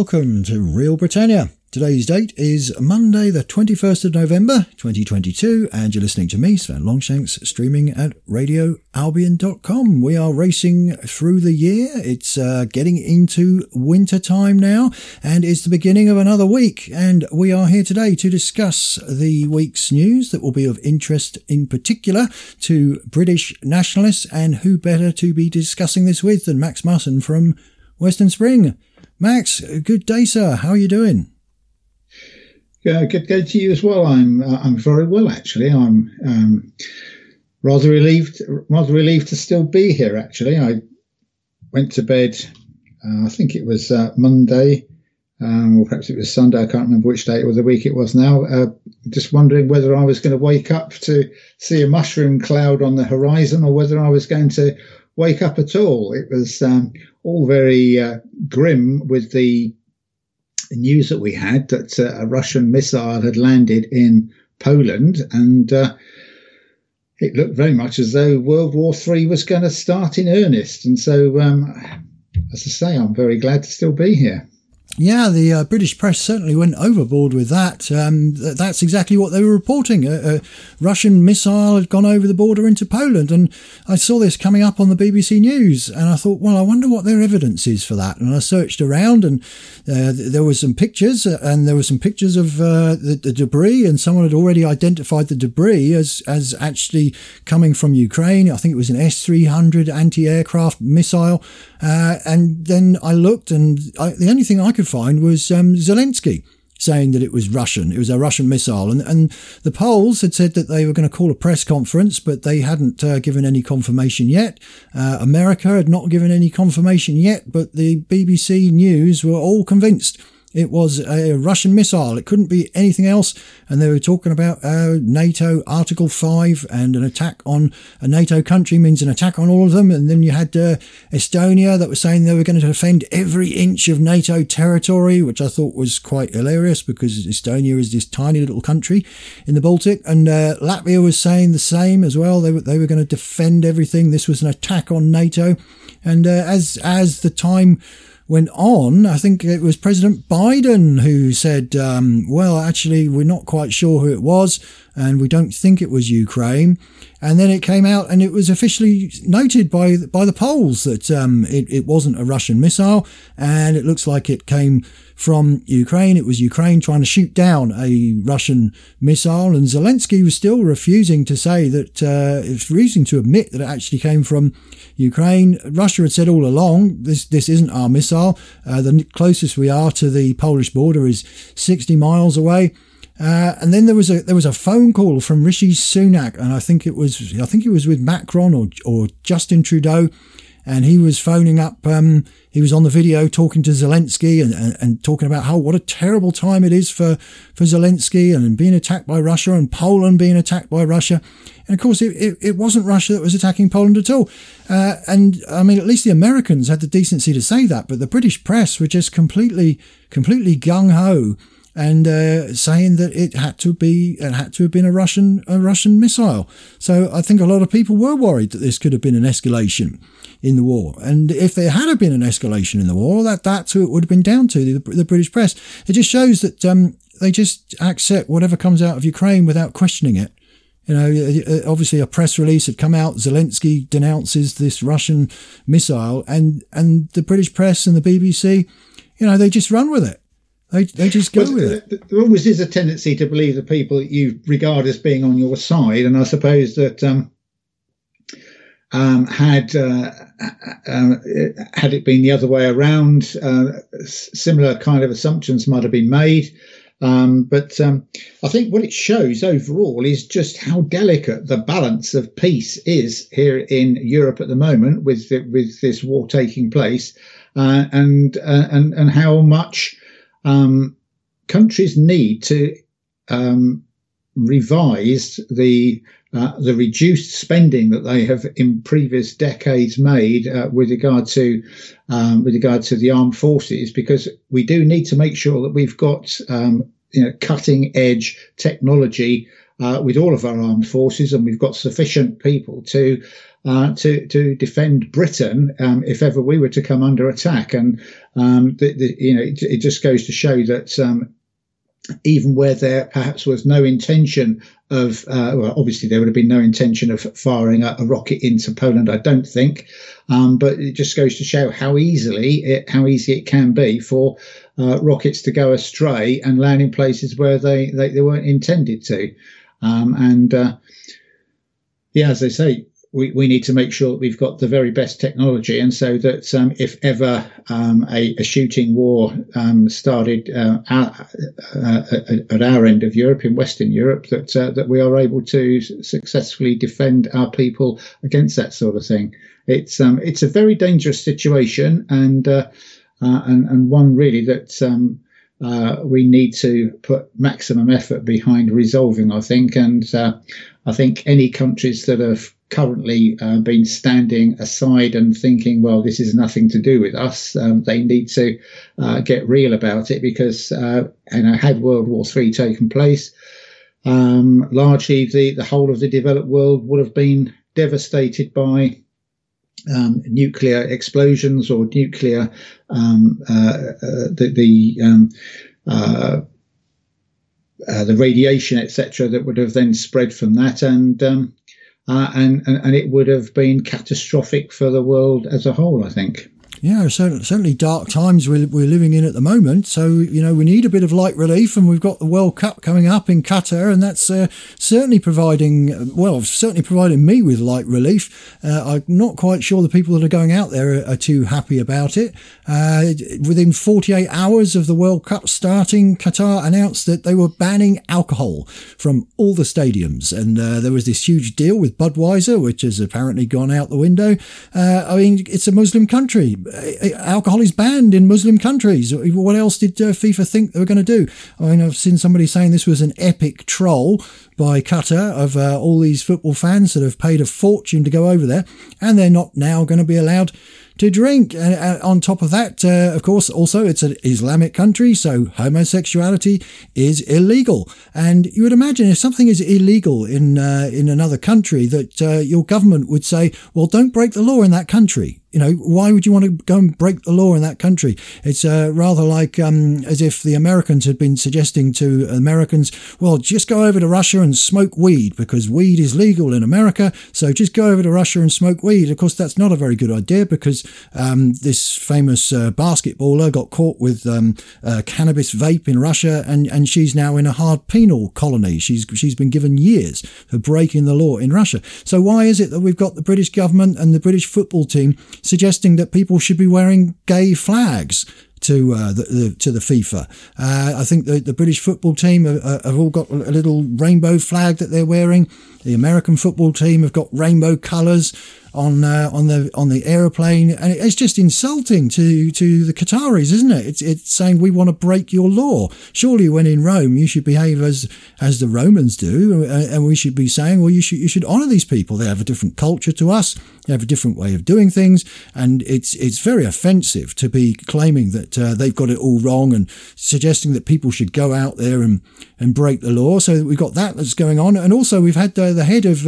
welcome to Real Britannia. Today's date is Monday the 21st of November 2022 and you're listening to me, Sven Longshanks, streaming at radioalbion.com. We are racing through the year. It's getting into winter time now and it's the beginning of another week, and we are here today to discuss the week's news that will be of interest in particular to British nationalists, and who better to be discussing this with than Max Marson from Western Spring. Max, good day, sir. How are you doing? Good day to you as well. I'm very well, actually. I'm rather relieved to still be here. Actually, I went to bed. I think it was Monday, or perhaps it was Sunday. I can't remember which day of the week it was now. Just wondering whether I was going to wake up to see a mushroom cloud on the horizon, or whether I was going to wake up at all. It was all very grim with the news that we had that a Russian missile had landed in Poland, and it looked very much as though World War III was going to start in earnest. And so, as I say, I'm very glad to still be here. Yeah, the British press certainly went overboard with that. That's exactly what they were reporting. A Russian missile had gone over the border into Poland. And I saw this coming up on the BBC News. And I thought, well, I wonder what their evidence is for that. And I searched around, and there were some pictures. And there were some pictures of the debris. And someone had already identified the debris as actually coming from Ukraine. I think it was an S-300 anti-aircraft missile. And then I looked, and the only thing I could find was Zelensky saying that it was Russian. It was a Russian missile. And the Poles had said that they were going to call a press conference, but they hadn't given any confirmation yet. America had not given any confirmation yet, but the BBC News were all convinced it was a Russian missile. It couldn't be anything else. And they were talking about NATO Article 5, and an attack on a NATO country means an attack on all of them. And then you had Estonia that was saying they were going to defend every inch of NATO territory, which I thought was quite hilarious because Estonia is this tiny little country in the Baltic. And Latvia was saying the same as well. They were going to defend everything. This was an attack on NATO. And as the time went on, I think it was President Biden who said, well, actually, we're not quite sure who it was, and we don't think it was Ukraine. And then it came out, and it was officially noted by the Poles that it wasn't a Russian missile, and it looks like it came from Ukraine. It was Ukraine trying to shoot down a Russian missile, and Zelensky was still refusing to say that, refusing to admit that it actually came from Ukraine. Russia had said all along, this isn't our missile. The closest we are to the Polish border is 60 miles away. And then there was a phone call from Rishi Sunak, and I think it was with Macron or Justin Trudeau, and he was phoning up. He was on the video talking to Zelensky and talking about what a terrible time it is for Zelensky, and being attacked by Russia, and Poland being attacked by Russia. And of course, it wasn't Russia that was attacking Poland at all. And I mean, at least the Americans had the decency to say that, but the British press were just completely gung ho, and saying that it had to have been a Russian missile. So I think a lot of people were worried that this could have been an escalation in the war. And if there had been an escalation in the war, that's who it would have been down to, the British press. It just shows that they just accept whatever comes out of Ukraine without questioning it. You know, obviously a press release had come out. Zelensky denounces this Russian missile, and the British press and the BBC, you know, they just run with it. They just go with it. There always is a tendency to believe the people that you regard as being on your side, and I suppose that had it been the other way around, similar kind of assumptions might have been made. But I think what it shows overall is just how delicate the balance of peace is here in Europe at the moment, with this war taking place, and how much countries need to revise the reduced spending that they have in previous decades made with regard to the armed forces, because we do need to make sure that we've got cutting edge technology with all of our armed forces, and we've got sufficient people to to defend Britain if ever we were to come under attack. And it just goes to show that even where there perhaps was no intention of, obviously there would have been no intention of firing a rocket into Poland, I don't think, but it just goes to show how easy it can be for rockets to go astray and land in places where they weren't intended to. As they say, we need to make sure that we've got the very best technology, and so that if ever a shooting war started at our end of Europe, in Western Europe, that we are able to successfully defend our people against that sort of thing. It's a very dangerous situation, and one really that we need to put maximum effort behind resolving, I think. And I think any countries that have currently been standing aside and thinking, well, this is nothing to do with us, they need to get real about it, because had World War III taken place, largely the whole of the developed world would have been devastated by nuclear explosions or nuclear the radiation, etc., that would have then spread from that, and it would have been catastrophic for the world as a whole, I think. Yeah, certainly dark times we're living in at the moment. So, we need a bit of light relief, and we've got the World Cup coming up in Qatar, and that's certainly providing me with light relief. I'm not quite sure the people that are going out there are too happy about it. Within 48 hours of the World Cup starting, Qatar announced that they were banning alcohol from all the stadiums, and there was this huge deal with Budweiser, which has apparently gone out the window. It's a Muslim country. Alcohol is banned in Muslim countries. What else did FIFA think they were going to do? I've seen somebody saying this was an epic troll by Qatar of all these football fans that have paid a fortune to go over there, and they're not now going to be allowed to drink. And on top of that, of course, also it's an Islamic country, so homosexuality is illegal. And you would imagine if something is illegal in another country, that your government would say, well, don't break the law in that country. Why would you want to go and break the law in that country? It's rather like as if the Americans had been suggesting to Americans, well, just go over to Russia and smoke weed, because weed is legal in America, so just go over to Russia and smoke weed. Of course, that's not a very good idea, because this famous basketballer got caught with cannabis vape in Russia, and she's now in a hard penal colony. She's been given years for breaking the law in Russia. So why is it that we've got the British government and the British football team suggesting that people should be wearing gay flags to the FIFA? I think the British football team have all got a little rainbow flag that they're wearing. The American football team have got rainbow colours on the aeroplane, and it's just insulting to the Qataris, isn't it? It's saying we want to break your law. Surely, when in Rome, you should behave as the Romans do, and we should be saying, well, you should honour these people. They have a different culture to us. They have a different way of doing things, and it's very offensive to be claiming that they've got it all wrong and suggesting that people should go out there and break the law. So we've got that's going on, and also we've had the head of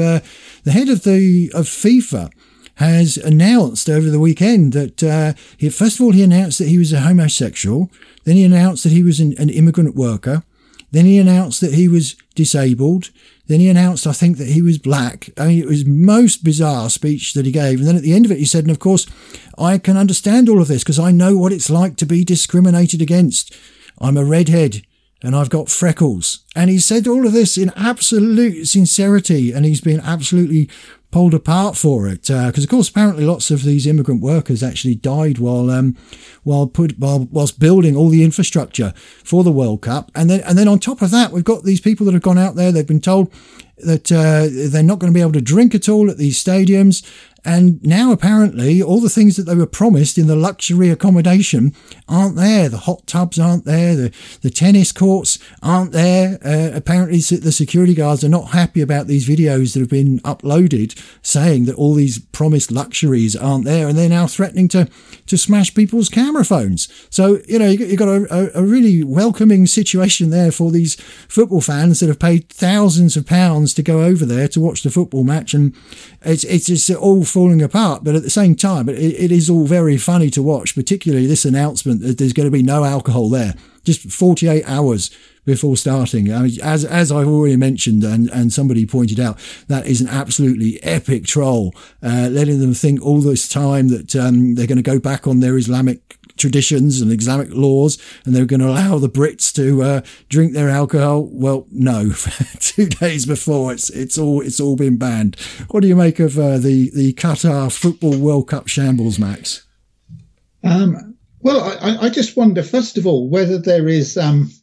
FIFA has announced over the weekend that first of all he announced that he was a homosexual, then he announced that he was an immigrant worker, then he announced that he was disabled, then he announced, I think, that he was black. It was most bizarre speech that he gave. And then at the end of it, he said, and of course, I can understand all of this because I know what it's like to be discriminated against. I'm a redhead and I've got freckles. And he said all of this in absolute sincerity, and he's been absolutely pulled apart for it. Because, of course, apparently lots of these immigrant workers actually died whilst building all the infrastructure for the World Cup. And then on top of that, we've got these people that have gone out there. They've been told that they're not going to be able to drink at all at these stadiums. And now apparently all the things that they were promised in the luxury accommodation aren't there. The hot tubs aren't there. The tennis courts aren't there. Apparently the security guards are not happy about these videos that have been uploaded saying that all these promised luxuries aren't there. And they're now threatening to smash people's camera phones. So, you've got a really welcoming situation there for these football fans that have paid thousands of pounds to go over there to watch the football match. And it's just all falling apart. But at the same time, it is all very funny to watch, particularly this announcement that there's going to be no alcohol there, just 48 hours before starting. I mean, as I've already mentioned, and somebody pointed out, that is an absolutely epic troll, letting them think all this time that they're going to go back on their Islamic traditions and Islamic laws, and they're going to allow the Brits to drink their alcohol. Well, no. 2 days before, it's all been banned. What do you make of the Qatar Football World Cup shambles, Max? Well, I just wonder, first of all, whether there is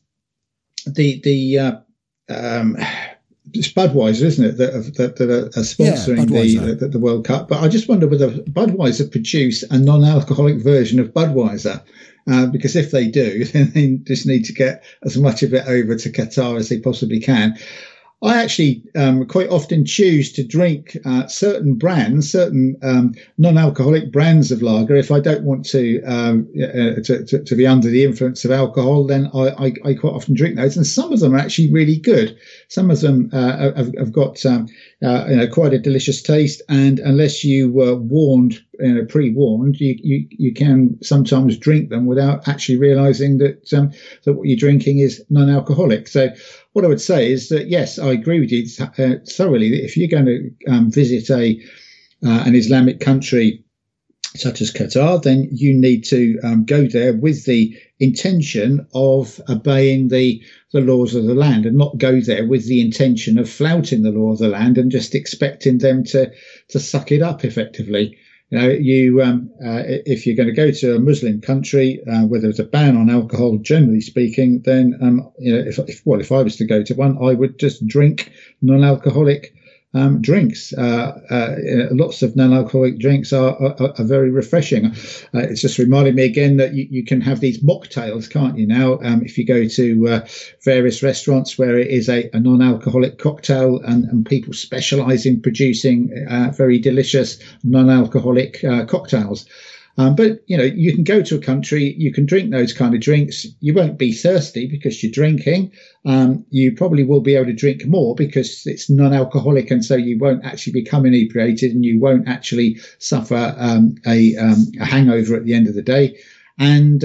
it's Budweiser, isn't it, that are sponsoring the World Cup? But I just wonder whether Budweiser produce a non-alcoholic version of Budweiser, because if they do, then they just need to get as much of it over to Qatar as they possibly can. I actually quite often choose to drink certain brands, certain non-alcoholic brands of lager. If I don't want to be under the influence of alcohol, then I quite often drink those. And some of them are actually really good. Some of them have got quite a delicious taste. And unless you were warned, pre-warned, you can sometimes drink them without actually realising that what you're drinking is non-alcoholic. So what I would say is that, yes, I agree with you thoroughly, that if you're going to visit an Islamic country such as Qatar, then you need to go there with the intention of obeying the laws of the land, and not go there with the intention of flouting the law of the land and just expecting them to suck it up effectively. If you're going to go to a Muslim country where there's a ban on alcohol, generally speaking, then if I was to go to one, I would just drink non-alcoholic drinks. Lots of non-alcoholic drinks are very refreshing. It's just reminding me again that you can have these mocktails, can't you now? If you go to various restaurants where it is a non-alcoholic cocktail, and people specialise in producing very delicious non-alcoholic cocktails. But, you can go to a country, you can drink those kind of drinks. You won't be thirsty because you're drinking. You probably will be able to drink more because it's non-alcoholic, and so you won't actually become inebriated, and you won't actually suffer a hangover at the end of the day. And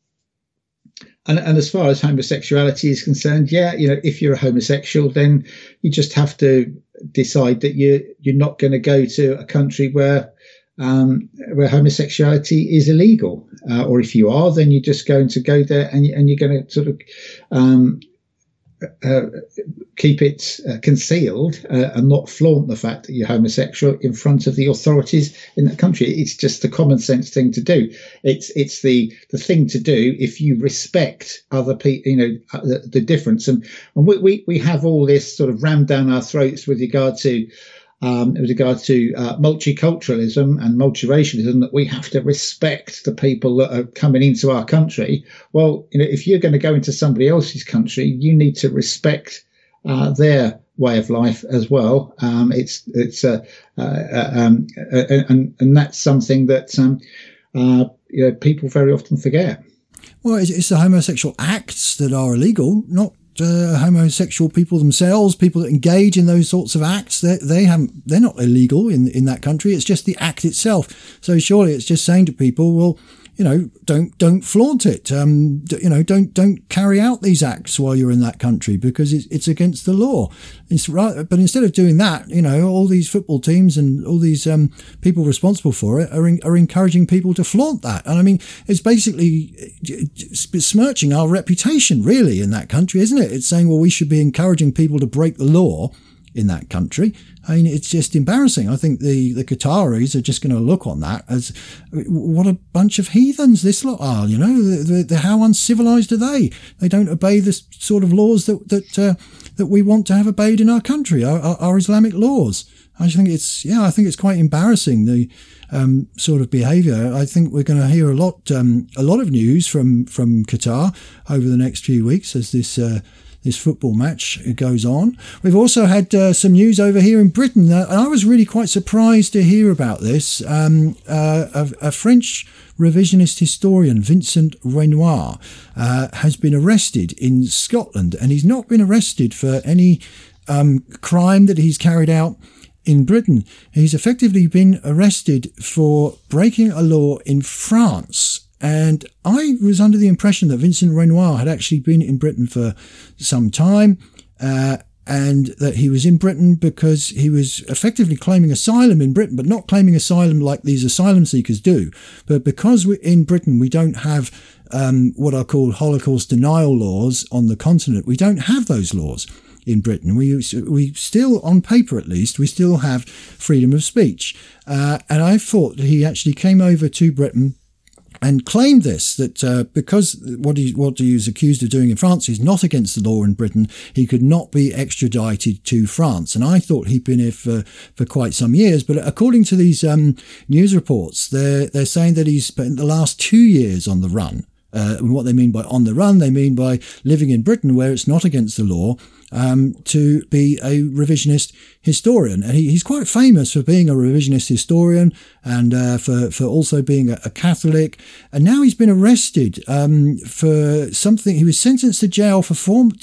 as far as homosexuality is concerned, if you're a homosexual, then you just have to decide that you're not going to go to a country where homosexuality is illegal, or if you are, then you're just going to go there and you're going to sort of keep it concealed and not flaunt the fact that you're homosexual in front of the authorities in that country. It's just the common sense thing to do. It's the thing to do if you respect other people, the difference. And we have all this sort of rammed down our throats with regard to multiculturalism and multiracialism, that we have to respect the people that are coming into our country. Well, if you're going to go into somebody else's country, you need to respect their way of life as well. And that's something that people very often forget. Well, it's the homosexual acts that are illegal, not homosexual people themselves. People that engage in those sorts of acts, they're not illegal in that country. It's just the act itself. So surely it's just saying to people, well, don't flaunt it. Don't carry out these acts while you're in that country, because it's against the law. It's right. But instead of doing that, all these football teams and all these people responsible for it are encouraging people to flaunt that. And I mean, it's basically smirching our reputation, really, in that country, isn't it? It's saying, well, we should be encouraging people to break the law in that country. I mean, it's just embarrassing. I think the Qataris are just going to look on that as, what a bunch of heathens this lot are. How uncivilized are they? They don't obey the sort of laws that we want to have obeyed in our country, our Islamic laws. I think it's quite embarrassing, the sort of behaviour. I think we're going to hear a lot of news from Qatar over the next few weeks as this football match goes on. We've also had some news over here in Britain. I was really quite surprised to hear about this. A French revisionist historian, Vincent Renoir, has been arrested in Scotland, and he's not been arrested for any crime that he's carried out in Britain. He's effectively been arrested for breaking a law in France. And I was under the impression that Vincent Renoir had actually been in Britain for some time, and that he was in Britain because he was effectively claiming asylum in Britain, but not claiming asylum like these asylum seekers do. But because in Britain we don't have what are called Holocaust denial laws on the continent, we don't have those laws in Britain. We still, on paper at least, we still have freedom of speech. And I thought he actually came over to Britain and claimed this, that because what he was accused of doing in France is not against the law in Britain, he could not be extradited to France. And I thought he'd been here for quite some years. But according to these news reports, they're saying that he's spent the last 2 years on the run. And what they mean by on the run, they mean by living in Britain where it's not against the law, to be a revisionist historian. And he's quite famous for being a revisionist historian and for also being a Catholic. And now he's been arrested for something. He was sentenced to jail for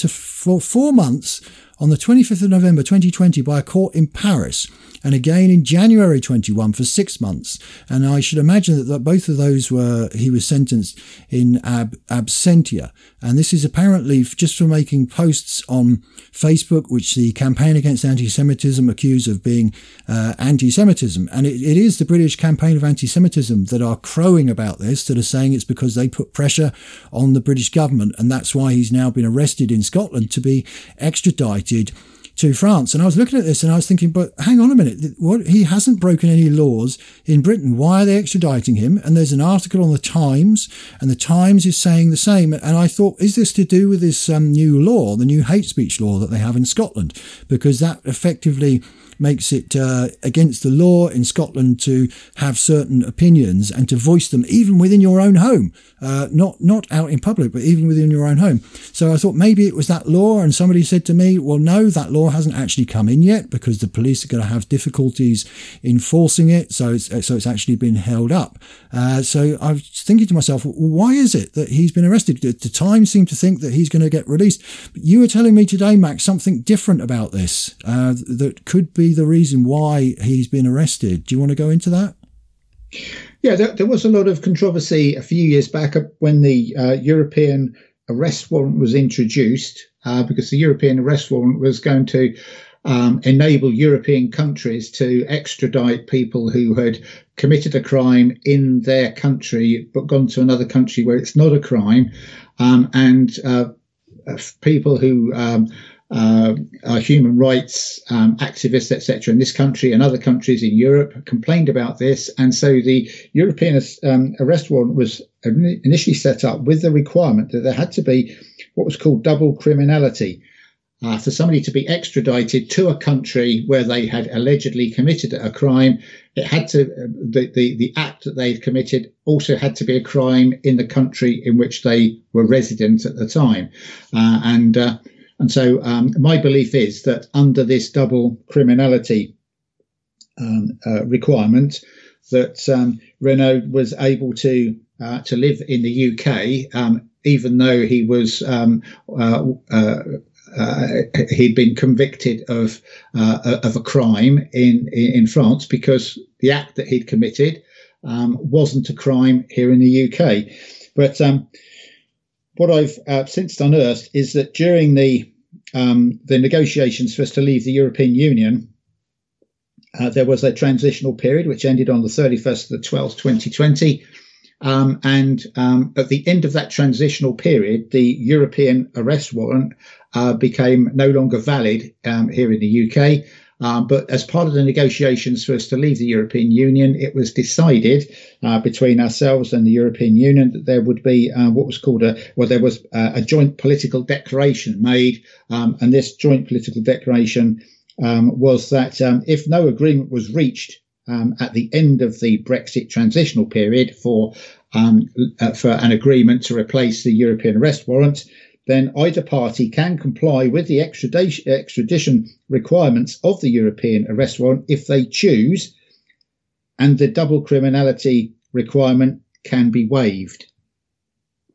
4 months on the 25th of November 2020 by a court in Paris, and again in January 21 for 6 months. And I should imagine that both of those he was sentenced in absentia. And this is apparently just for making posts on Facebook, which the Campaign Against Anti-Semitism accuse of being anti-Semitism. And it is the British Campaign of Anti-Semitism that are crowing about this, that are saying it's because they put pressure on the British government. And that's why he's now been arrested in Scotland to be extradited to France. And I was looking at this and I was thinking, but hang on a minute, he hasn't broken any laws in Britain. Why are they extraditing him? And there's an article on the Times, and the Times is saying the same. And I thought, is this to do with this new law, the new hate speech law that they have in Scotland? Because that effectively makes it against the law in Scotland to have certain opinions and to voice them even within your own home, not out in public, but even within your own home. So I thought maybe it was that law, and somebody said to me, well, no, that law hasn't actually come in yet because the police are going to have difficulties enforcing it. So it's actually been held up. So I was thinking to myself, why is it that he's been arrested? The Times seem to think that he's going to get released. But you were telling me today, Max, something different about this, that could be the reason why he's been arrested. Do you want to go into that? Yeah, there was a lot of controversy a few years back when the European arrest warrant was introduced, because the European arrest warrant was going to enable European countries to extradite people who had committed a crime in their country but gone to another country where it's not a crime, and people who are human rights activists, etc., in this country and other countries in Europe complained about this. And so the European arrest warrant was initially set up with the requirement that there had to be what was called double criminality. For somebody to be extradited to a country where they had allegedly committed a crime, it had to the act that they'd committed also had to be a crime in the country in which they were resident at the time. And so my belief is that under this double criminality requirement, that Renaud was able to live in the UK, even though he was he'd been convicted of a crime in France, because the act that he'd committed wasn't a crime here in the UK. But what I've since unearthed is that during the negotiations for us to leave the European Union, there was a transitional period which ended on the 31st of the 12th, 2020. And at the end of that transitional period, the European arrest warrant became no longer valid here in the UK. But as part of the negotiations for us to leave the European Union, it was decided between ourselves and the European Union that there would be what was called a joint political declaration made. And this joint political declaration was that if no agreement was reached at the end of the Brexit transitional period for an agreement to replace the European arrest warrant, then either party can comply with the extradition requirements of the European arrest warrant if they choose, and the double criminality requirement can be waived.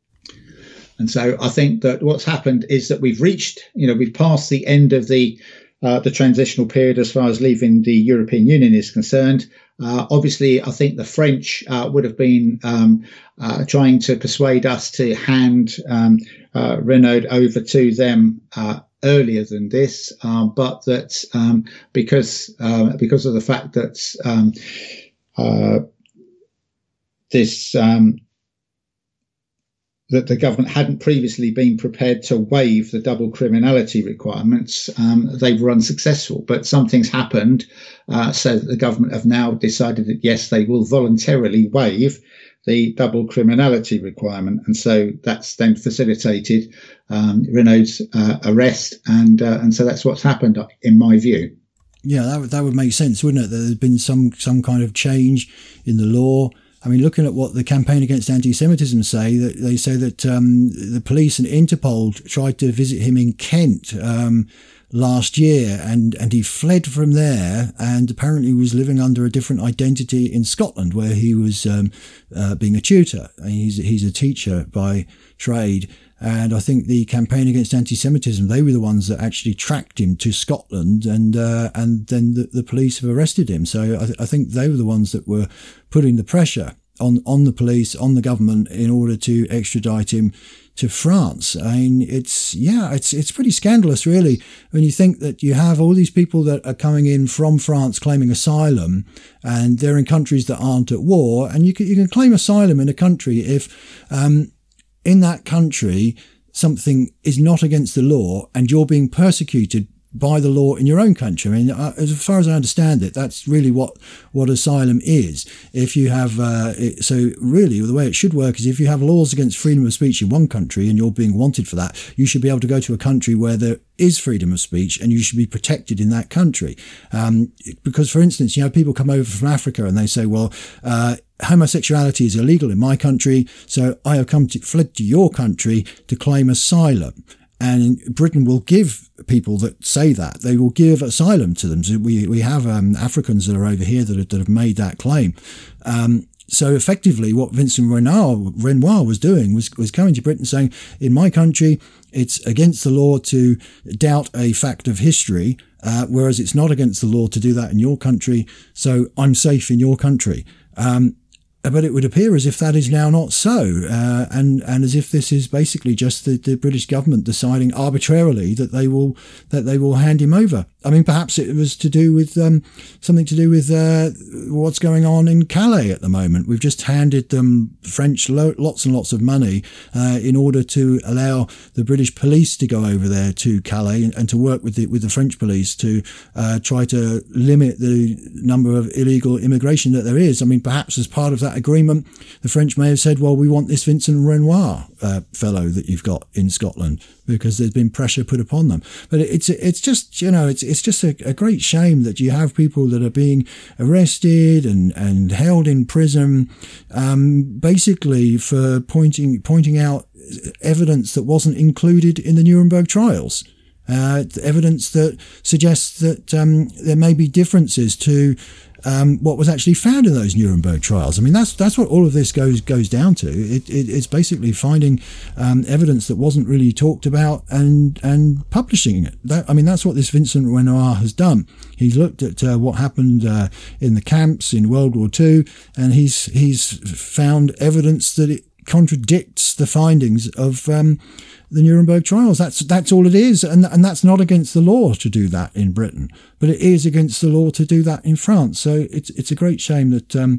And so I think that what's happened is that we've passed the end of the the transitional period as far as leaving the European Union is concerned. Obviously, I think the French would have been trying to persuade us to hand Renaud over to them earlier than this, but that because of the fact that that the government hadn't previously been prepared to waive the double criminality requirements, they were unsuccessful. But something's happened, so that the government have now decided that, yes, they will voluntarily waive the double criminality requirement. And so that's then facilitated Renaud's arrest. And so that's what's happened, in my view. Yeah, that would make sense, wouldn't it? That there's been some kind of change in the law. I mean, looking at what the Campaign Against Anti-Semitism say, that they say that the police and Interpol tried to visit him in Kent last year, and he fled from there, and apparently was living under a different identity in Scotland, where he was being a tutor. I mean, he's a teacher by trade. And I think the Campaign Against Anti-Semitism, they were the ones that actually tracked him to Scotland, and then the police have arrested him. So I think they were the ones that were putting the pressure on the police, on the government, in order to extradite him to France. I mean, it's pretty scandalous, really, when you think that you have all these people that are coming in from France claiming asylum, and they're in countries that aren't at war, and you can claim asylum in a country if in that country something is not against the law and you're being persecuted by the law in your own country. I mean, as far as I understand it, that's really what asylum is. If you have, so really the way it should work is if you have laws against freedom of speech in one country and you're being wanted for that, you should be able to go to a country where there is freedom of speech and you should be protected in that country. Because, for instance, people come over from Africa and they say, well, homosexuality is illegal in my country, so I have fled to your country to claim asylum. And Britain will give people that say that, they will give asylum to them. So we have Africans that are over here that have made that claim. So effectively what Vincent Renoir was doing was coming to Britain saying, in my country, it's against the law to doubt a fact of history, whereas it's not against the law to do that in your country. So I'm safe in your country. But it would appear as if that is now not so, and as if this is basically just the British government deciding arbitrarily that they will hand him over. I mean, perhaps it was to do with something to do with what's going on in Calais at the moment. We've just handed them French lots and lots of money in order to allow the British police to go over there to Calais and to work with the French police to try to limit the number of illegal immigration that there is. I mean, perhaps as part of that agreement, the French may have said, well, we want this Vincent Renoir fellow that you've got in Scotland, because there's been pressure put upon them. But it's just, it's just a great shame that you have people that are being arrested and held in prison, basically for pointing out evidence that wasn't included in the Nuremberg trials. Evidence that suggests that there may be differences to what was actually found in those Nuremberg trials. I mean, that's what all of this goes down to. It's basically finding evidence that wasn't really talked about and publishing it. That's what this Vincent Renoir has done. He's looked at what happened in the camps in World War II, and he's found evidence that it contradicts the findings of the Nuremberg trials. That's all it is, and that's not against the law to do that in Britain, but it is against the law to do that in France. So it's a great shame that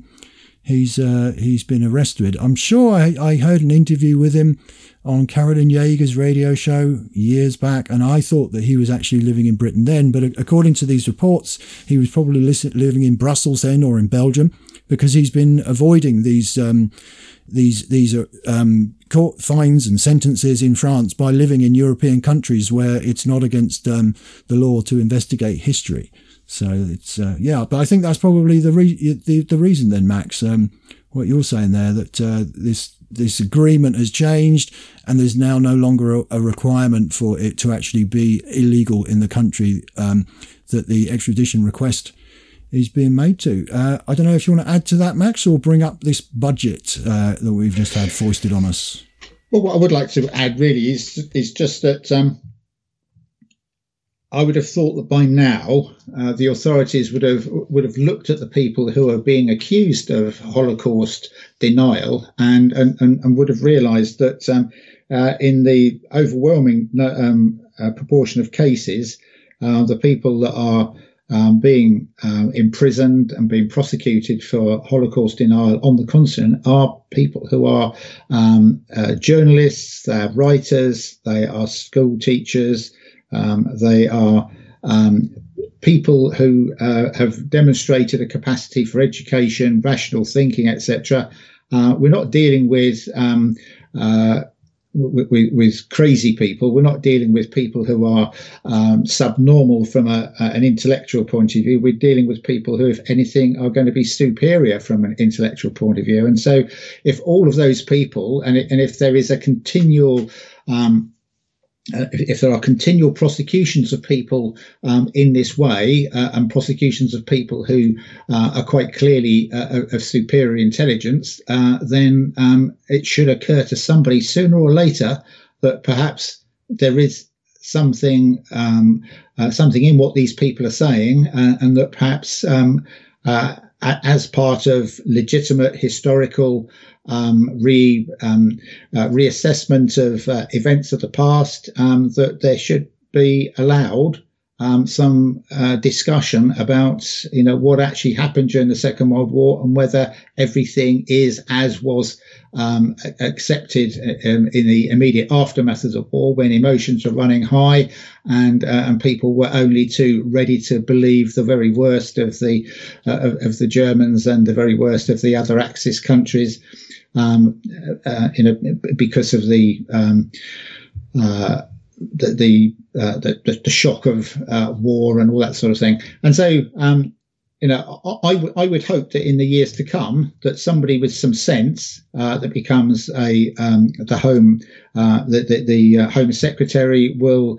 he's been arrested. I'm sure I heard an interview with him on Caroline Jaeger's radio show years back, and I thought that he was actually living in Britain then, but according to these reports, he was probably living in Brussels then, or in Belgium, because he's been avoiding these court fines and sentences in France by living in European countries where it's not against the law to investigate history. So it's but I think that's probably the reason then, Max. What you're saying there, that this agreement has changed and there's now no longer a requirement for it to actually be illegal in the country that the extradition request is being made to. I don't know if you want to add to that, Max, or bring up this budget that we've just had foisted on us. Well, what I would like to add really is just that I would have thought that by now the authorities would have looked at the people who are being accused of Holocaust denial and would have realised that in the overwhelming proportion of cases, the people that are being imprisoned and being prosecuted for Holocaust denial on the continent are people who are journalists, they are writers, they are school teachers, they are people who have demonstrated a capacity for education, rational thinking, etc. We're not dealing with crazy people. We're not dealing with people who are subnormal from an intellectual point of view. We're dealing with people who, if anything, are going to be superior from an intellectual point of view. And so if all of those people, and if there is a continual if there are continual prosecutions of people in this way, and prosecutions of people who are quite clearly of superior intelligence, then it should occur to somebody sooner or later that perhaps there is something in what these people are saying, and that perhaps as part of legitimate historical reassessment of events of the past, that there should be allowed some discussion about, what actually happened during the Second World War and whether everything is as was accepted in the immediate aftermath of the war, when emotions were running high and people were only too ready to believe the very worst of the Germans and the very worst of the other Axis countries, because of the shock of war and all that sort of thing. And so, I would hope that in the years to come, that somebody with some sense that becomes the Home Secretary will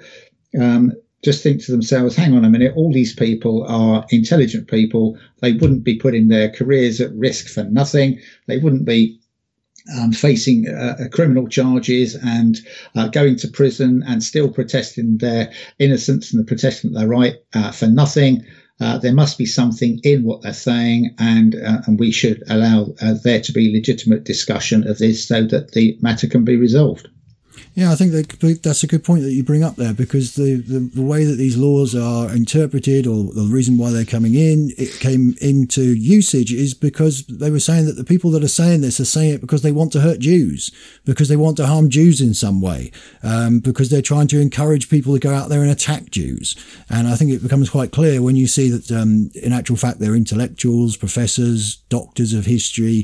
just think to themselves, hang on a minute, all these people are intelligent people. They wouldn't be putting their careers at risk for nothing. They wouldn't be facing criminal charges and going to prison and still protesting their innocence and protesting their right for nothing. There must be something in what they're saying, and we should allow there to be legitimate discussion of this so that the matter can be resolved. Yeah, I think that's a good point that you bring up there, because the way that these laws are interpreted, or the reason why they're it came into usage, is because they were saying that the people that are saying this are saying it because they want to hurt Jews, because they want to harm Jews in some way, because they're trying to encourage people to go out there and attack Jews. And I think it becomes quite clear when you see that in actual fact they're intellectuals, professors, doctors of history,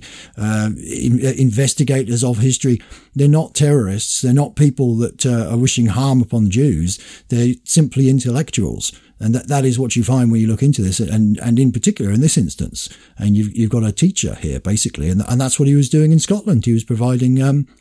investigators of history. They're not terrorists. They're not people that are wishing harm upon Jews. They're simply intellectuals. And that is what you find when you look into this, and in particular in this instance. And you've got a teacher here, basically, and that's what he was doing in Scotland. He was providing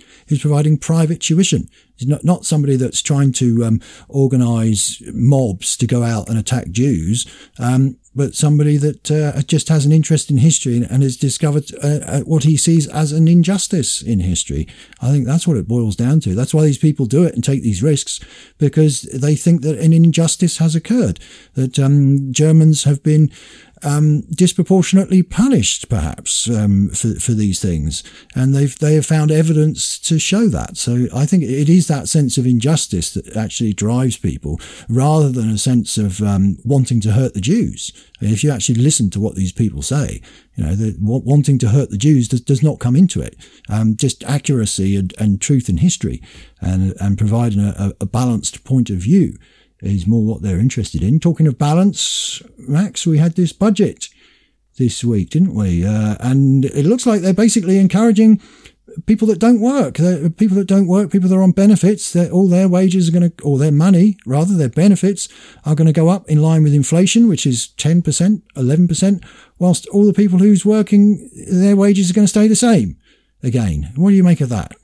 private tuition. He's not somebody that's trying to organise mobs to go out and attack Jews, but somebody that just has an interest in history and has discovered what he sees as an injustice in history. I think that's what it boils down to. That's why these people do it and take these risks, because they think that an injustice has occurred, that Germans have been disproportionately punished, perhaps, for these things, and they have found evidence to show that. So I think it is that sense of injustice that actually drives people, rather than a sense of wanting to hurt the Jews. And if you actually listen to what these people say, wanting to hurt the Jews does not come into it. Just accuracy and truth in history, and providing a balanced point of view is more what they're interested in. Talking of balance, Max, we had this budget this week, didn't we? And it looks like they're basically encouraging people that don't work. People that are on benefits, all their wages are going to, or their money, rather, their benefits are going to go up in line with inflation, which is 10%, 11%, whilst all the people who's working, their wages are going to stay the same again. What do you make of that?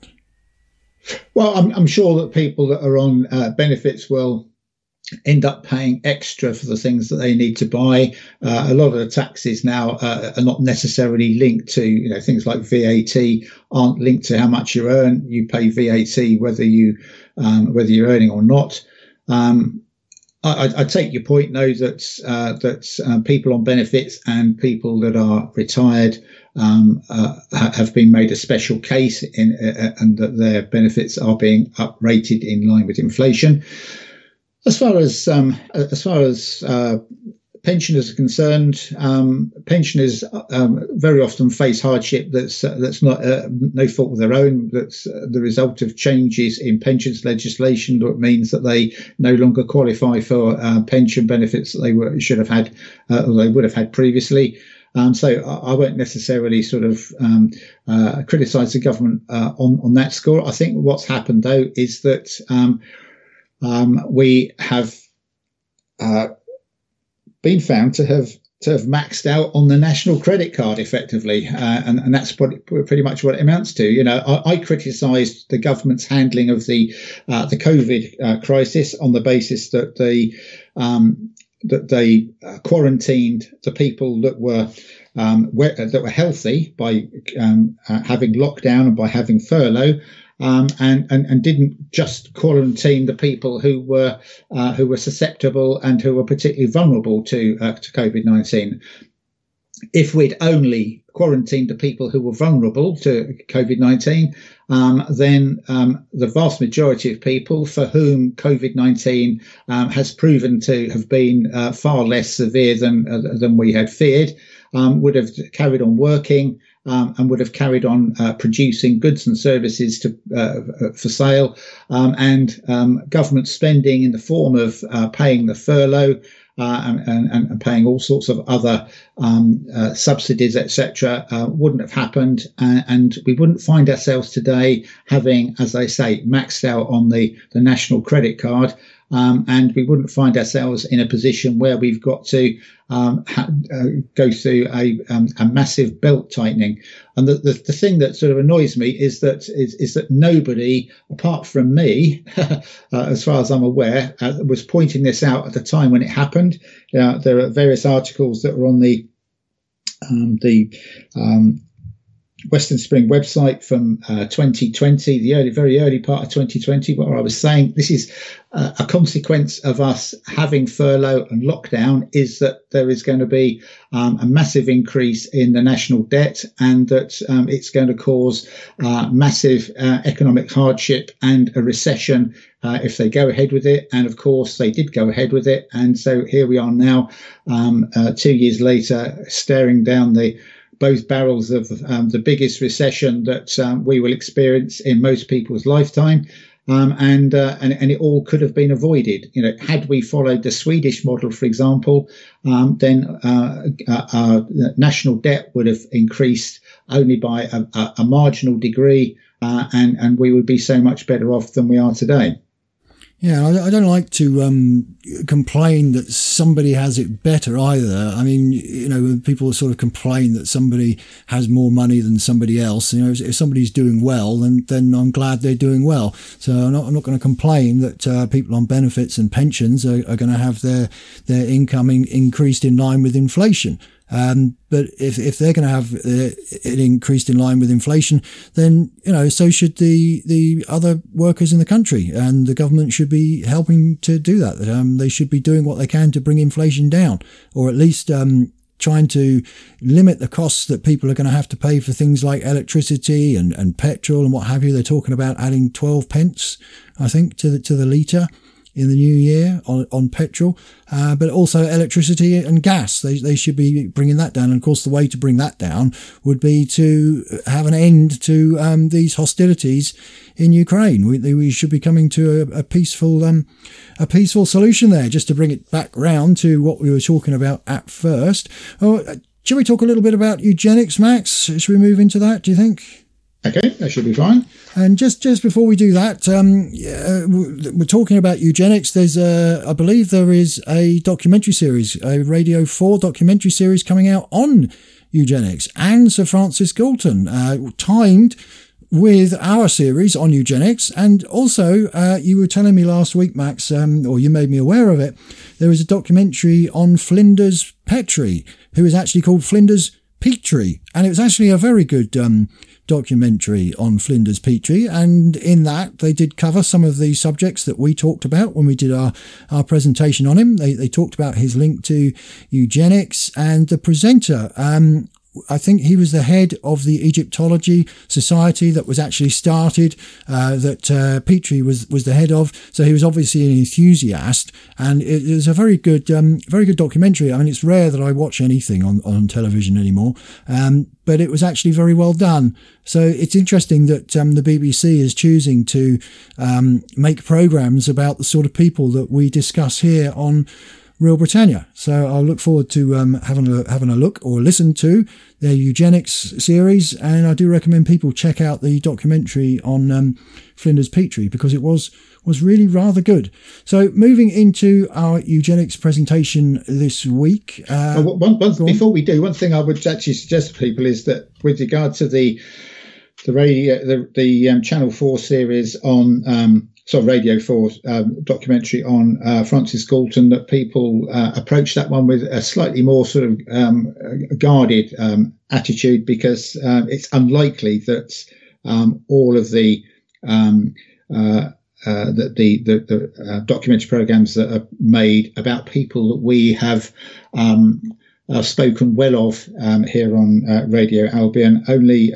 Well, I'm sure that people that are on benefits will end up paying extra for the things that they need to buy. A lot of the taxes now are not necessarily linked to, things like VAT aren't linked to how much you earn. You pay VAT whether you're earning or not. I take your point, though, that people on benefits and people that are retired have been made a special case and that their benefits are being uprated in line with inflation. As far as pensioners are concerned, pensioners very often face hardship that's not no fault of their own. That's the result of changes in pensions legislation that means that they no longer qualify for pension benefits that they should have had or they would have had previously. So I won't necessarily sort of criticise the government on that score. I think what's happened, though, is that we have been found to have maxed out on the national credit card effectively, and that's pretty much what it amounts to. You know, I criticised the government's handling of the COVID crisis on the basis that they quarantined the people that were healthy by having lockdown and by having furlough. And didn't just quarantine the people who were susceptible and who were particularly vulnerable to COVID-19. If we'd only quarantined the people who were vulnerable to COVID-19, then the vast majority of people for whom COVID-19 has proven to have been far less severe than we had feared would have carried on working. And would have carried on producing goods and services for sale, and government spending in the form of paying the furlough and paying all sorts of other subsidies, etc., wouldn't have happened, and we wouldn't find ourselves today having, as I say, maxed out on the national credit card. And we wouldn't find ourselves in a position where we've got to go through a massive belt tightening. And the thing that sort of annoys me is that nobody, apart from me, as far as I'm aware, was pointing this out at the time when it happened. There are various articles that were on the Western Spring website from 2020, the very early part of 2020, where I was saying this is a consequence of us having furlough and lockdown, is that there is going to be a massive increase in the national debt, and that it's going to cause massive economic hardship and a recession if they go ahead with it. And of course, they did go ahead with it. And so here we are now, 2 years later, staring down both barrels of the biggest recession that we will experience in most people's lifetime, and it all could have been avoided. You know, had we followed the Swedish model, for example, then our national debt would have increased only by a marginal degree, and we would be so much better off than we are today. Yeah, I don't like to complain that somebody has it better either. I mean, you know, people sort of complain that somebody has more money than somebody else. You know, if somebody's doing well, then I'm glad they're doing well. So I'm not going to complain that people on benefits and pensions are going to have their income increased in line with inflation. But if they're going to have it increased in line with inflation, then, you know, so should the other workers in the country, and the government should be helping to do that. They should be doing what they can to bring inflation down, or at least trying to limit the costs that people are going to have to pay for things like electricity and petrol and what have you. They're talking about adding 12 pence, I think, to the litre in the new year on petrol, but also electricity and gas. They should be bringing that down. And of course, the way to bring that down would be to have an end to these hostilities in Ukraine. We should be coming to a peaceful solution there. Just to bring it back round to what we were talking about at first. Shall we talk a little bit about eugenics, Max? Should we move into that, do you think? Okay, that should be fine. And just before we do that, we're talking about eugenics. I believe there is a documentary series, a Radio 4 documentary series coming out on eugenics and Sir Francis Galton, timed with our series on eugenics. And also, you were telling me last week, Max, or you made me aware of it, there is a documentary on Flinders Petrie, who is actually called Flinders Petrie, and it was actually a very good documentary on Flinders Petrie, and in that they did cover some of the subjects that we talked about when we did our presentation on him. They talked about his link to eugenics, and the presenter, I think he was the head of the Egyptology Society that was actually started, that Petrie was the head of. So he was obviously an enthusiast, and it was a very good documentary. I mean, it's rare that I watch anything on television anymore, but it was actually very well done. So it's interesting that the BBC is choosing to make programmes about the sort of people that we discuss here on Real Britannia. So I'll look forward to having a look or listen to their eugenics series, and I do recommend people check out the documentary on Flinders Petrie, because it was really rather good. So moving into our eugenics presentation this week. Before we do, one thing I would actually suggest to people is that with regard to the Channel 4 series on Radio 4 documentary on Francis Galton, that people approach that one with a slightly more sort of guarded attitude, because it's unlikely that all of the documentary programs that are made about people that we have spoken well of here on Radio Albion, only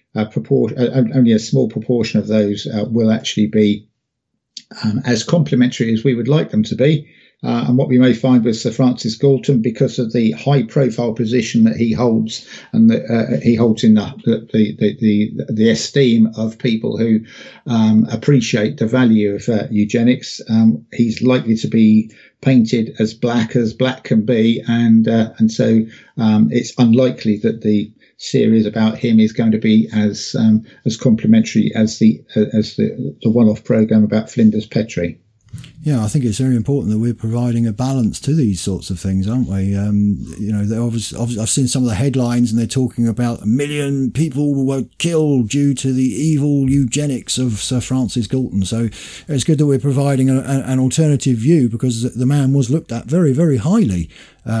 a small proportion of those will actually be as complimentary as we would like them to be. And what we may find with Sir Francis Galton, because of the high profile position that he holds, and that he holds in the esteem of people who appreciate the value of eugenics, he's likely to be painted as black can be, and so it's unlikely that the series about him is going to be as complimentary as the one-off program about Flinders Petrie. Yeah, I think it's very important that we're providing a balance to these sorts of things, aren't we? I've seen some of the headlines, and they're talking about 1 million people were killed due to the evil eugenics of Sir Francis Galton. So it's good that we're providing an alternative view, because the man was looked at very, very highly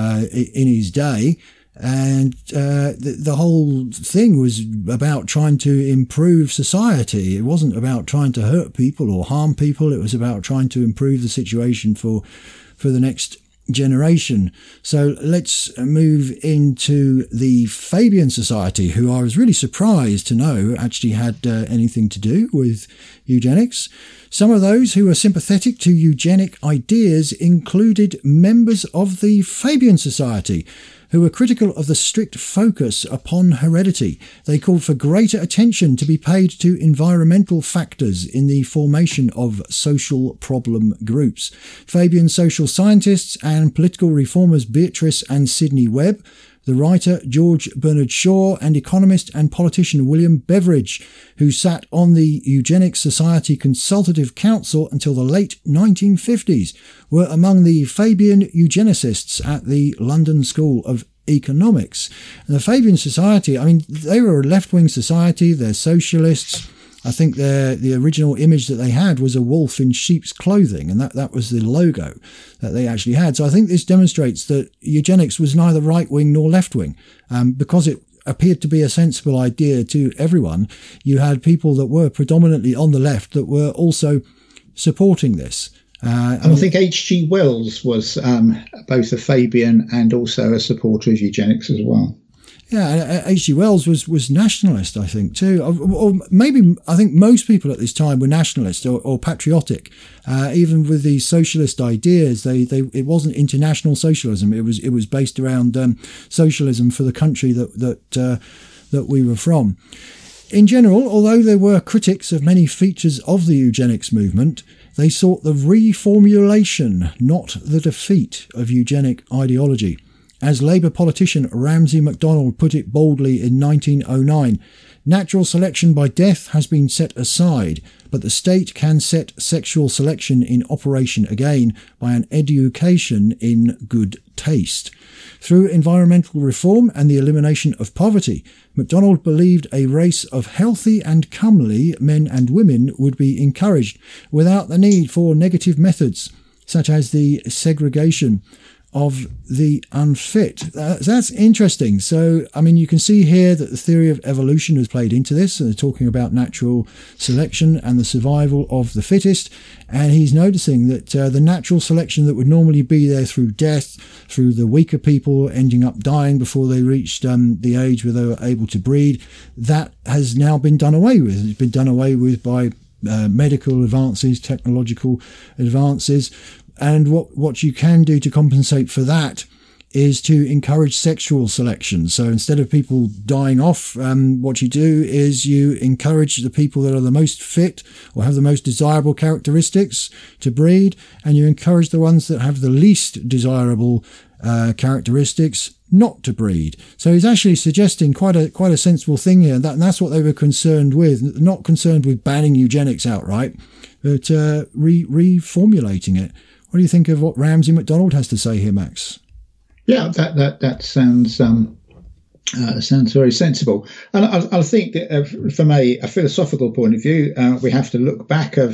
in his day. And the whole thing was about trying to improve society. It wasn't about trying to hurt people or harm people. It was about trying to improve the situation for the next generation. So let's move into the Fabian Society, who I was really surprised to know actually had anything to do with eugenics. Some of those who were sympathetic to eugenic ideas included members of the Fabian Society, who were critical of the strict focus upon heredity. They called for greater attention to be paid to environmental factors in the formation of social problem groups. Fabian social scientists and political reformers Beatrice and Sidney Webb, the writer George Bernard Shaw, and economist and politician William Beveridge, who sat on the Eugenics Society Consultative Council until the late 1950s, were among the Fabian eugenicists at the London School of Economics. And the Fabian Society, I mean, they were a left-wing society, they're socialists. I think the original image that they had was a wolf in sheep's clothing, and that was the logo that they actually had. So I think this demonstrates that eugenics was neither right-wing nor left-wing, because it appeared to be a sensible idea to everyone. You had people that were predominantly on the left that were also supporting this. And I think H.G. Wells was both a Fabian and also a supporter of eugenics as well. Yeah, H.G. Wells was nationalist, I think, too. Or maybe I think most people at this time were nationalist or patriotic. Even with the socialist ideas, it wasn't international socialism. It was based around socialism for the country that we were from. In general, although there were critics of many features of the eugenics movement, they sought the reformulation, not the defeat, of eugenic ideology. As Labour politician Ramsay MacDonald put it boldly in 1909, natural selection by death has been set aside, but the state can set sexual selection in operation again by an education in good taste. Through environmental reform and the elimination of poverty, MacDonald believed a race of healthy and comely men and women would be encouraged without the need for negative methods, such as the segregation of the unfit. That's interesting. So, I mean, you can see here that the theory of evolution has played into this. They're talking about natural selection and the survival of the fittest. And he's noticing that the natural selection that would normally be there through death, through the weaker people ending up dying before they reached the age where they were able to breed, that has now been done away with. It's been done away with by medical advances, technological advances. And what you can do to compensate for that is to encourage sexual selection. So instead of people dying off, what you do is you encourage the people that are the most fit or have the most desirable characteristics to breed, and you encourage the ones that have the least desirable characteristics not to breed. So he's actually suggesting quite a sensible thing here, and that's what they were concerned with. Not concerned with banning eugenics outright, but reformulating it. What do you think of what Ramsay MacDonald has to say here, Max? Yeah, that sounds sounds very sensible. And I think that from a philosophical point of view, we have to look back over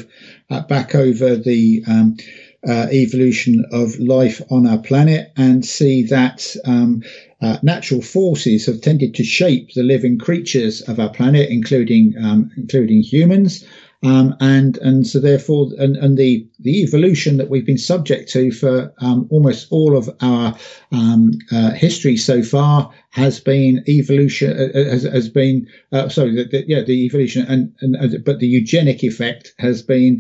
the evolution of life on our planet and see that natural forces have tended to shape the living creatures of our planet, including humans. And so therefore, and the evolution that we've been subject to for almost all of our history so far has been evolution. The evolution, but the eugenic effect has been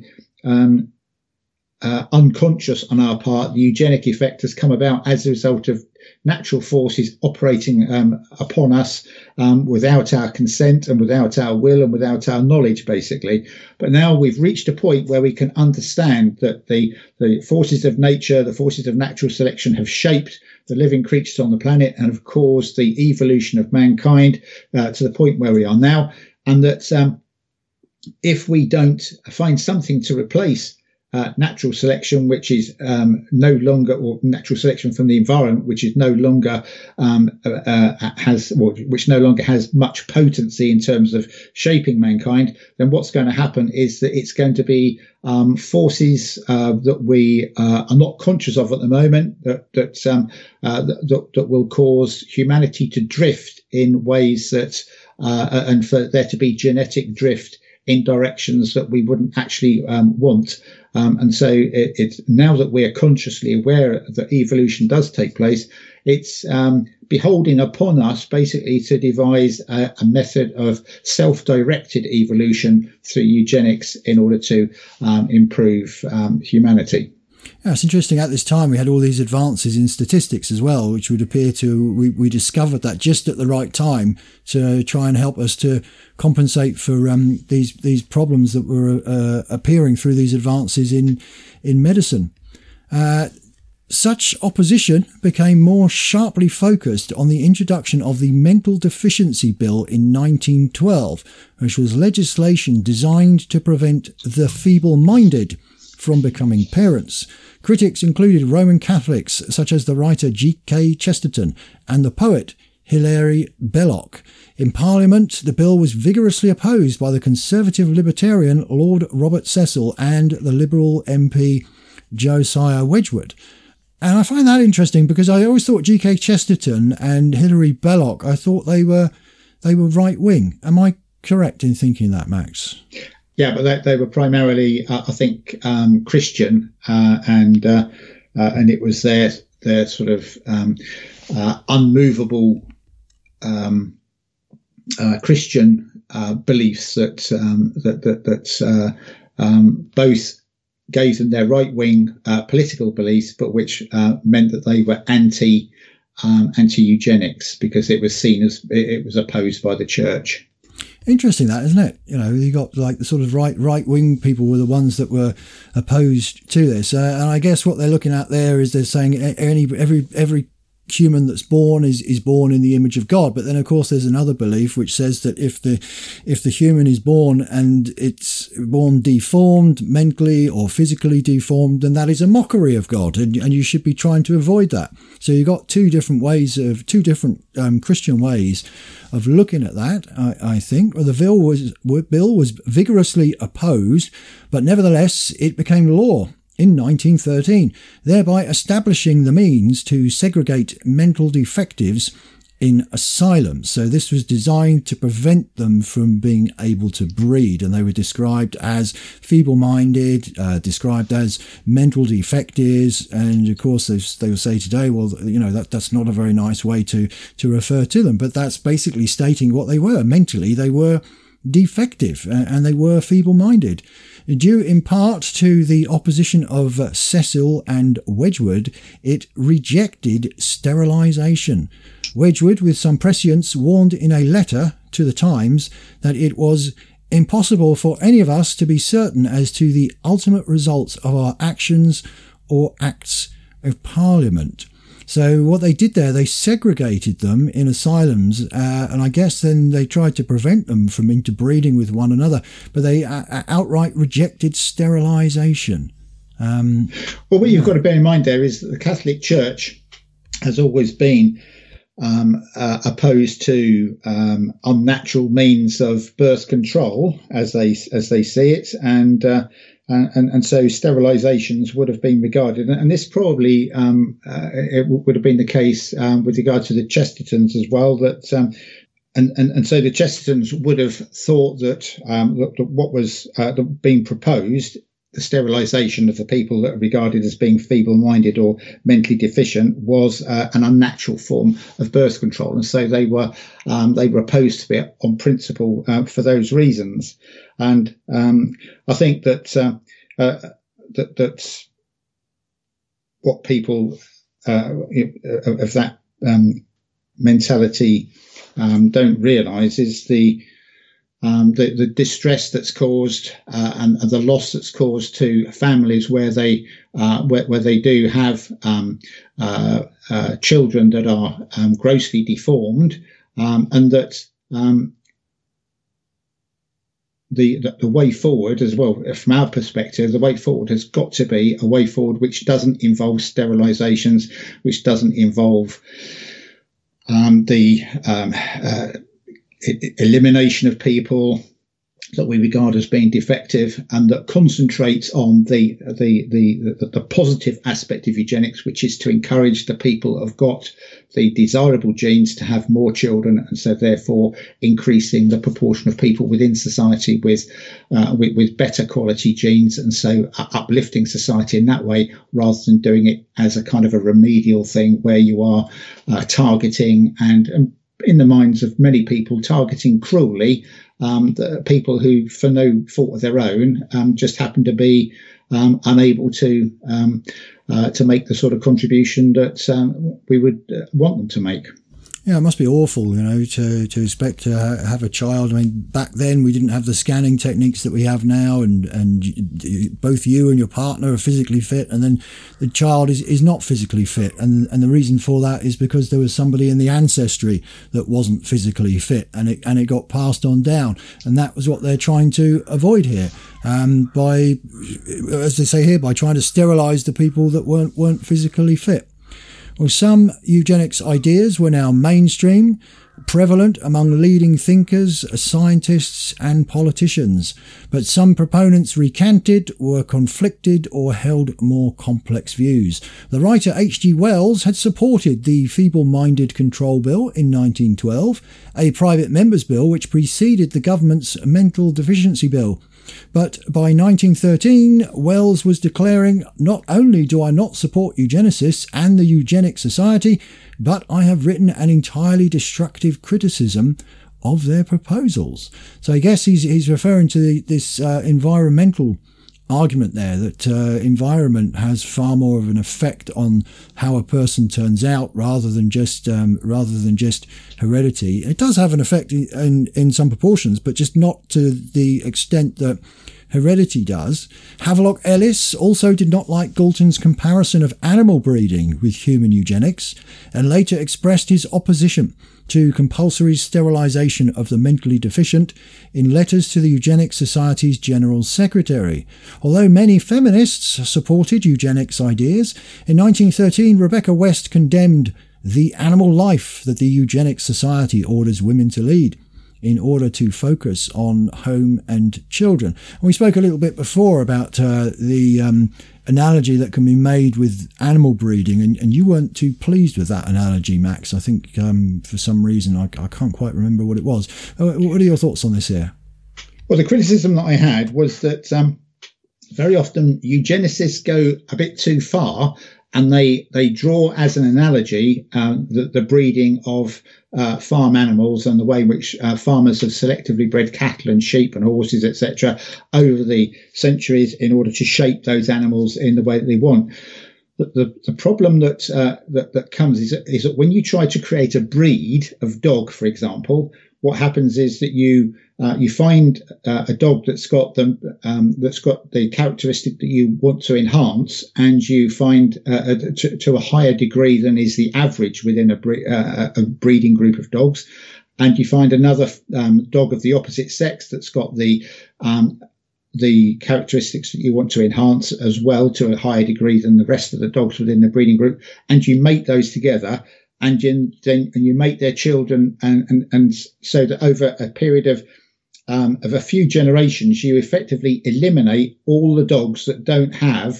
unconscious on our part. The eugenic effect has come about as a result of natural forces operating upon us without our consent and without our will and without our knowledge, basically. But now we've reached a point where we can understand that the forces of nature, the forces of natural selection have shaped the living creatures on the planet and have caused the evolution of mankind to the point where we are now. And that if we don't find something to replace natural selection, which is no longer, or natural selection from the environment, which is no longer which no longer has much potency in terms of shaping mankind, then what's going to happen is that it's going to be forces that we are not conscious of at the moment that will cause humanity to drift in ways that and for there to be genetic drift in directions that we wouldn't actually want. And so it's now that we are consciously aware that evolution does take place, it's beholding upon us basically to devise a method of self-directed evolution through eugenics in order to improve humanity. Yeah, it's interesting. At this time, we had all these advances in statistics as well, which would appear to, we discovered that just at the right time to try and help us to compensate for these problems that were appearing through these advances in medicine. Such opposition became more sharply focused on the introduction of the Mental Deficiency Bill in 1912, which was legislation designed to prevent the feeble-minded from becoming parents. Critics included Roman Catholics such as the writer G.K. Chesterton and the poet Hilaire Belloc. In Parliament, the bill was vigorously opposed by the Conservative Libertarian Lord Robert Cecil and the Liberal MP Josiah Wedgwood. And I find that interesting because I always thought G.K. Chesterton and Hilaire Belloc, I thought they were right-wing. Am I correct in thinking that, Max? Yeah, but they were primarily, I think, Christian, and it was their sort of unmovable Christian beliefs that both gave them their right-wing political beliefs, but which meant that they were anti-eugenics because it was seen as it was opposed by the church. Interesting, that, isn't it? You know, you got like the sort of right-wing people were the ones that were opposed to this, and I guess what they're looking at there is they're saying every human that's born is born in the image of God. But then, of course, there's another belief which says that if the human is born and it's born deformed, mentally or physically deformed, then that is a mockery of God, and you should be trying to avoid that. So you've got two different Christian ways of looking at that. I think the bill was vigorously opposed, but nevertheless it became law in 1913, thereby establishing the means to segregate mental defectives in asylums. So this was designed to prevent them from being able to breed, and they were described as feeble-minded, described as mental defectives, and of course they will say today, well, that's not a very nice way to refer to them, but that's basically stating what they were. Mentally, they were defective and they were feeble-minded. Due in part to the opposition of Cecil and Wedgwood, it rejected sterilisation. Wedgwood, with some prescience, warned in a letter to the Times that it was impossible for any of us to be certain as to the ultimate results of our actions or acts of Parliament. So what they did there, they segregated them in asylums, and I guess then they tried to prevent them from interbreeding with one another, but they outright rejected sterilisation. Well, what you've got to bear in mind there is that the Catholic Church has always been opposed to unnatural means of birth control, as they see it, and so sterilizations would have been regarded, and this probably it would have been the case with regard to the Chestertons as well. That and so the Chestertons would have thought that what was being proposed, the sterilisation of the people that are regarded as being feeble-minded or mentally deficient, was an unnatural form of birth control, and so they were opposed to it on principle for those reasons. And I think that what people of that mentality don't realise is the distress that's caused and the loss that's caused to families where they do have children that are grossly deformed, and that the way forward as well, from our perspective, the way forward has got to be a way forward which doesn't involve sterilizations, which doesn't involve the elimination of people that we regard as being defective, and that concentrates on the positive aspect of eugenics, which is to encourage the people who've got the desirable genes to have more children, and so therefore increasing the proportion of people within society with better quality genes, and so uplifting society in that way, rather than doing it as a kind of a remedial thing where you are targeting and in the minds of many people, targeting cruelly the people who, for no fault of their own, just happen to be unable to make the sort of contribution that we would want them to make. Yeah, it must be awful, to expect to have a child. I mean, back then we didn't have the scanning techniques that we have now, and both you and your partner are physically fit, and then the child is not physically fit, and the reason for that is because there was somebody in the ancestry that wasn't physically fit, and it got passed on down, and that was what they're trying to avoid here, by, as they say here, by trying to sterilise the people that weren't physically fit. Well, some eugenics ideas were now mainstream, prevalent among leading thinkers, scientists and politicians, but some proponents recanted, were conflicted or held more complex views. The writer H.G. Wells had supported the Feeble-Minded Control Bill in 1912, a private member's bill which preceded the government's Mental Deficiency Bill. But by 1913, Wells was declaring, not only do I not support eugenicists and the Eugenic Society, but I have written an entirely destructive criticism of their proposals. So I guess he's referring to this environmental argument there, that environment has far more of an effect on how a person turns out rather than just heredity. It does have an effect in some proportions, but just not to the extent that heredity does. Havelock Ellis also did not like Galton's comparison of animal breeding with human eugenics, and later expressed his opposition to compulsory sterilisation of the mentally deficient in letters to the Eugenics Society's General Secretary. Although many feminists supported eugenics ideas, in 1913 Rebecca West condemned the animal life that the Eugenics Society orders women to lead, in order to focus on home and children. And we spoke a little bit before about the analogy that can be made with animal breeding, and you weren't too pleased with that analogy, Max. I think for some reason I can't quite remember what it was. What are your thoughts on this here? Well, the criticism that I had was that very often eugenicists go a bit too far, and they draw as an analogy the breeding of farm animals and the way in which farmers have selectively bred cattle and sheep and horses, etc., over the centuries in order to shape those animals in the way that they want. The problem that comes is that when you try to create a breed of dog, for example, what happens is that you find a dog that's got the characteristic that you want to enhance, and you find to a higher degree than is the average within a breeding group of dogs, and you find another dog of the opposite sex that's got the characteristics that you want to enhance as well to a higher degree than the rest of the dogs within the breeding group, and you mate those together. And you mate their children, and so that over a period of a few generations, you effectively eliminate all the dogs that don't have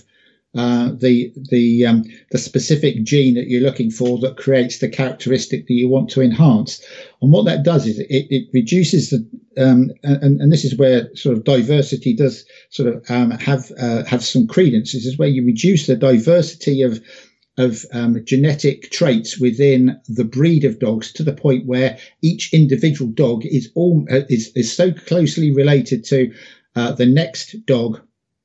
the specific gene that you're looking for that creates the characteristic that you want to enhance. And what that does is it reduces the and this is where sort of diversity does sort of have some credence. This is where you reduce the diversity of genetic traits within the breed of dogs to the point where each individual dog is so closely related to the next dog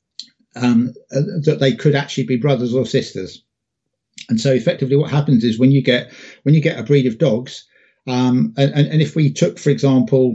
that they could actually be brothers or sisters. And so effectively what happens is when you get a breed of dogs, and if we took, for example,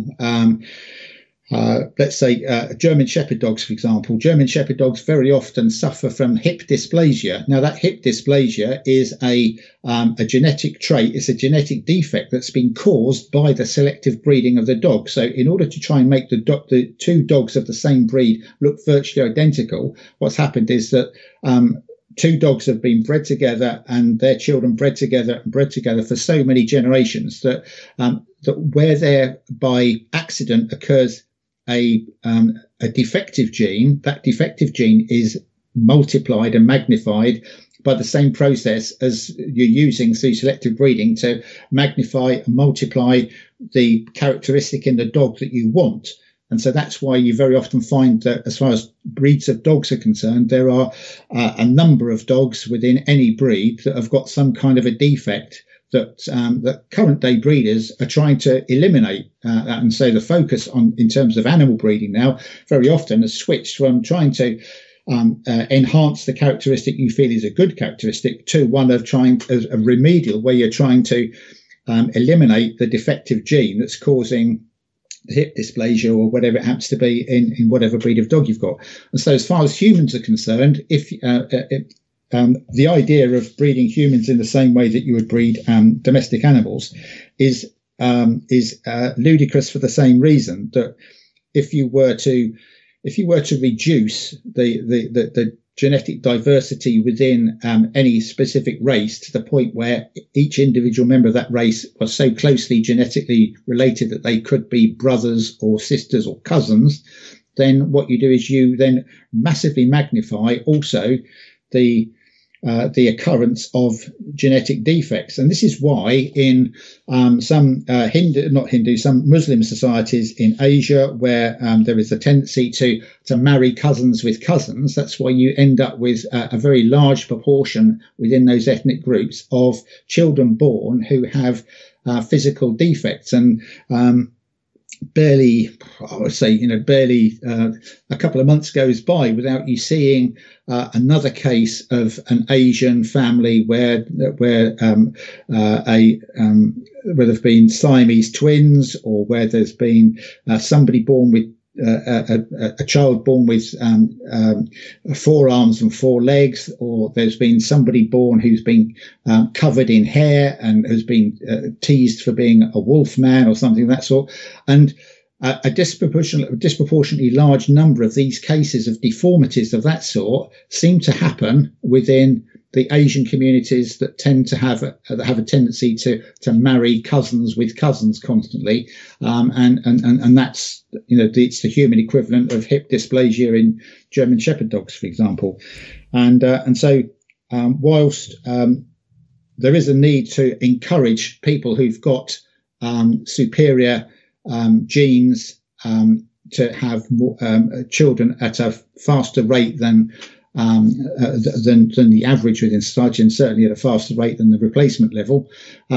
let's say German Shepherd dogs, for example. German Shepherd dogs very often suffer from hip dysplasia. Now, that hip dysplasia is a genetic trait. It's a genetic defect that's been caused by the selective breeding of the dog. So in order to try and make the two dogs of the same breed look virtually identical, what's happened is that two dogs have been bred together and their children bred together for so many generations that where there by accident occurs a defective gene, that defective gene is multiplied and magnified by the same process as you're using through selective breeding to magnify and multiply the characteristic in the dog that you want. And so that's why you very often find that as far as breeds of dogs are concerned, there are a number of dogs within any breed that have got some kind of a defect that current day breeders are trying to eliminate. And so the focus in terms of animal breeding now very often has switched from trying to enhance the characteristic you feel is a good characteristic to one of trying a remedial, where you're trying to eliminate the defective gene that's causing the hip dysplasia or whatever it happens to be in whatever breed of dog you've got. And so as far as humans are concerned, if the idea of breeding humans in the same way that you would breed domestic animals is ludicrous for the same reason, that if you were to reduce the genetic diversity within any specific race to the point where each individual member of that race was so closely genetically related that they could be brothers or sisters or cousins, then what you do is you then massively magnify also the occurrence of genetic defects. And this is why in some Muslim societies in Asia, where there is a tendency to marry cousins with cousins, that's why you end up with a very large proportion within those ethnic groups of children born who have physical defects. And barely a couple of months goes by without you seeing another case of an Asian family where there've been Siamese twins, or where there's been somebody born with a child born with 4 arms and 4 legs, or there's been somebody born who's been covered in hair and has been teased for being a wolf man or something of that sort. And a disproportionately large number of these cases of deformities of that sort seem to happen within the Asian communities that tend to have a tendency to marry cousins with cousins constantly, and that's it's the human equivalent of hip dysplasia in German Shepherd dogs, for example. And so whilst there is a need to encourage people who've got superior genes to have more, children at a faster rate than the average within society, and certainly at a faster rate than the replacement level,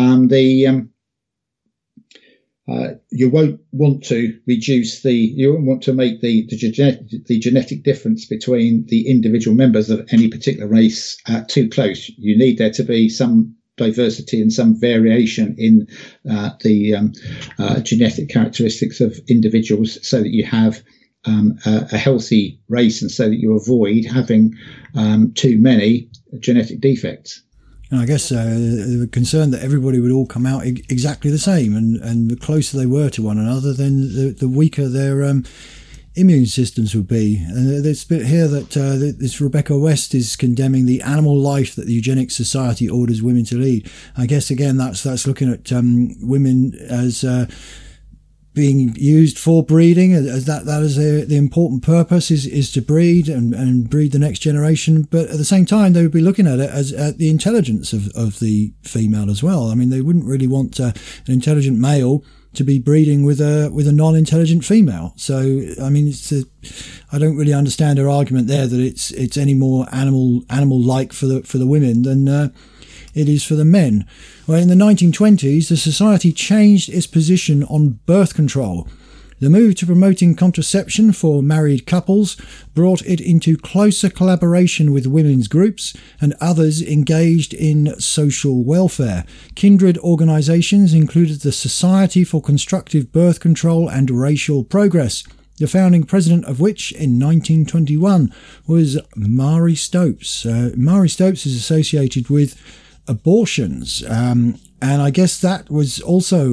you won't want to make the genetic difference between the individual members of any particular race too close. You need there to be some diversity and some variation in the genetic characteristics of individuals, so that you have a healthy race, and so that you avoid having too many genetic defects. And I guess they were concerned that everybody would all come out exactly the same, and the closer they were to one another, then the weaker their immune systems would be. And there's a bit here that this Rebecca West is condemning the animal life that the Eugenics Society orders women to lead. I guess again that's looking at women as being used for breeding, as that is the important purpose is to breed and breed the next generation. But at the same time, they would be looking at it as at the intelligence of the female as well. I mean, they wouldn't really want an intelligent male to be breeding with a non-intelligent female. So I mean, I don't really understand her argument there that it's any more animal-like for the women than it is for the men. Well, in the 1920s, the society changed its position on birth control. The move to promoting contraception for married couples brought it into closer collaboration with women's groups and others engaged in social welfare. Kindred organisations included the Society for Constructive Birth Control and Racial Progress, the founding president of which in 1921 was Marie Stopes. Marie Stopes is associated with abortions, and I guess that was also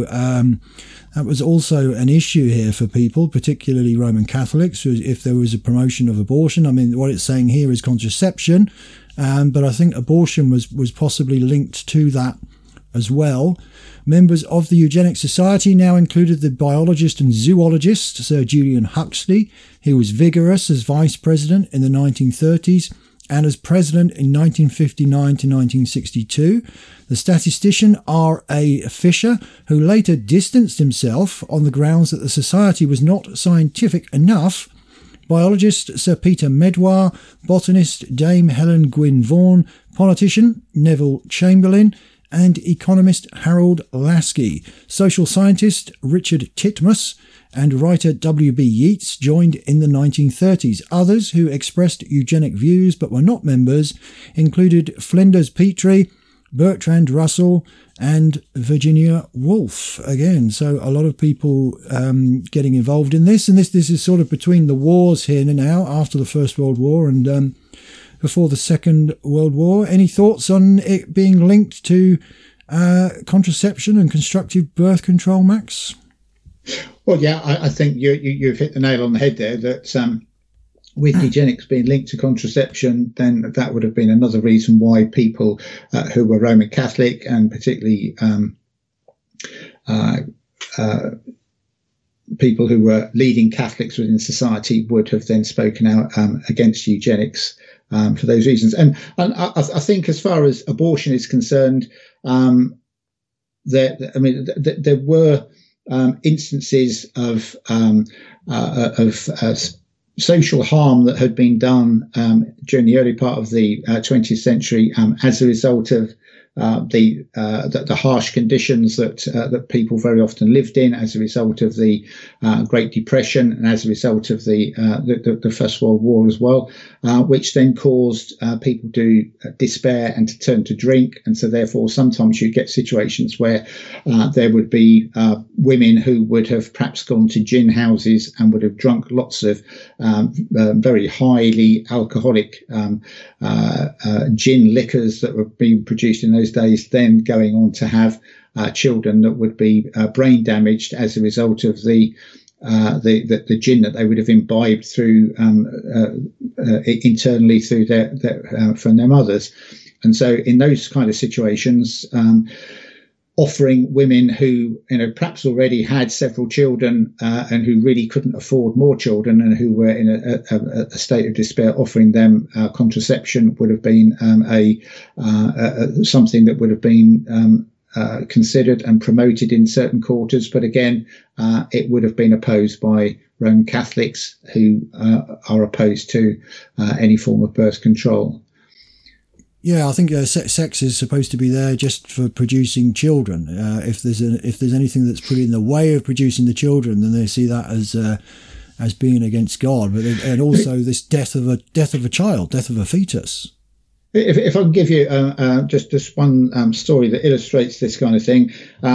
an issue here for people, particularly Roman Catholics, if there was a promotion of abortion. I mean, what it's saying here is contraception, but I think abortion was possibly linked to that as well. Members of the Eugenics Society now included the biologist and zoologist Sir Julian Huxley. He was vigorous as vice president in the 1930s and as president in 1959 to 1962. The statistician R.A. Fisher, who later distanced himself on the grounds that the society was not scientific enough. Biologist Sir Peter Medwar, botanist Dame Helen Gwynne Vaughan, politician Neville Chamberlain, and economist Harold Lasky. Social scientist Richard Titmuss and writer W.B. Yeats joined in the 1930s. Others who expressed eugenic views but were not members included Flinders Petrie, Bertrand Russell, and Virginia Woolf. Again, so a lot of people getting involved in this. And this is sort of between the wars here now, after the First World War and before the Second World War. Any thoughts on it being linked to contraception and constructive birth control, Max? Well, yeah, I think you've hit the nail on the head there, that with eugenics being linked to contraception, then that would have been another reason why people who were Roman Catholic, and particularly people who were leading Catholics within society, would have then spoken out against eugenics for those reasons. And I think as far as abortion is concerned, there were instances of social harm that had been done during the early part of the 20th century as a result of the harsh conditions that people very often lived in as a result of the Great Depression, and as a result of the First World War as well, which then caused people to despair and to turn to drink. And so therefore sometimes you get situations where there would be women who would have perhaps gone to gin houses and would have drunk lots of very highly alcoholic gin liquors that were being produced in those days, then going on to have children that would be brain damaged as a result of the gin that they would have imbibed through internally through from their mothers. And so in those kind of situations, offering women who, perhaps already had several children and who really couldn't afford more children and who were in a state of despair, offering them contraception would have been something that would have been considered and promoted in certain quarters. But again, it would have been opposed by Roman Catholics who are opposed to any form of birth control. Yeah, I think sex is supposed to be there just for producing children. If there's anything that's put in the way of producing the children, then they see that as being against God. But and also this death of a child, death of a fetus. If I can give you just one story that illustrates this kind of thing.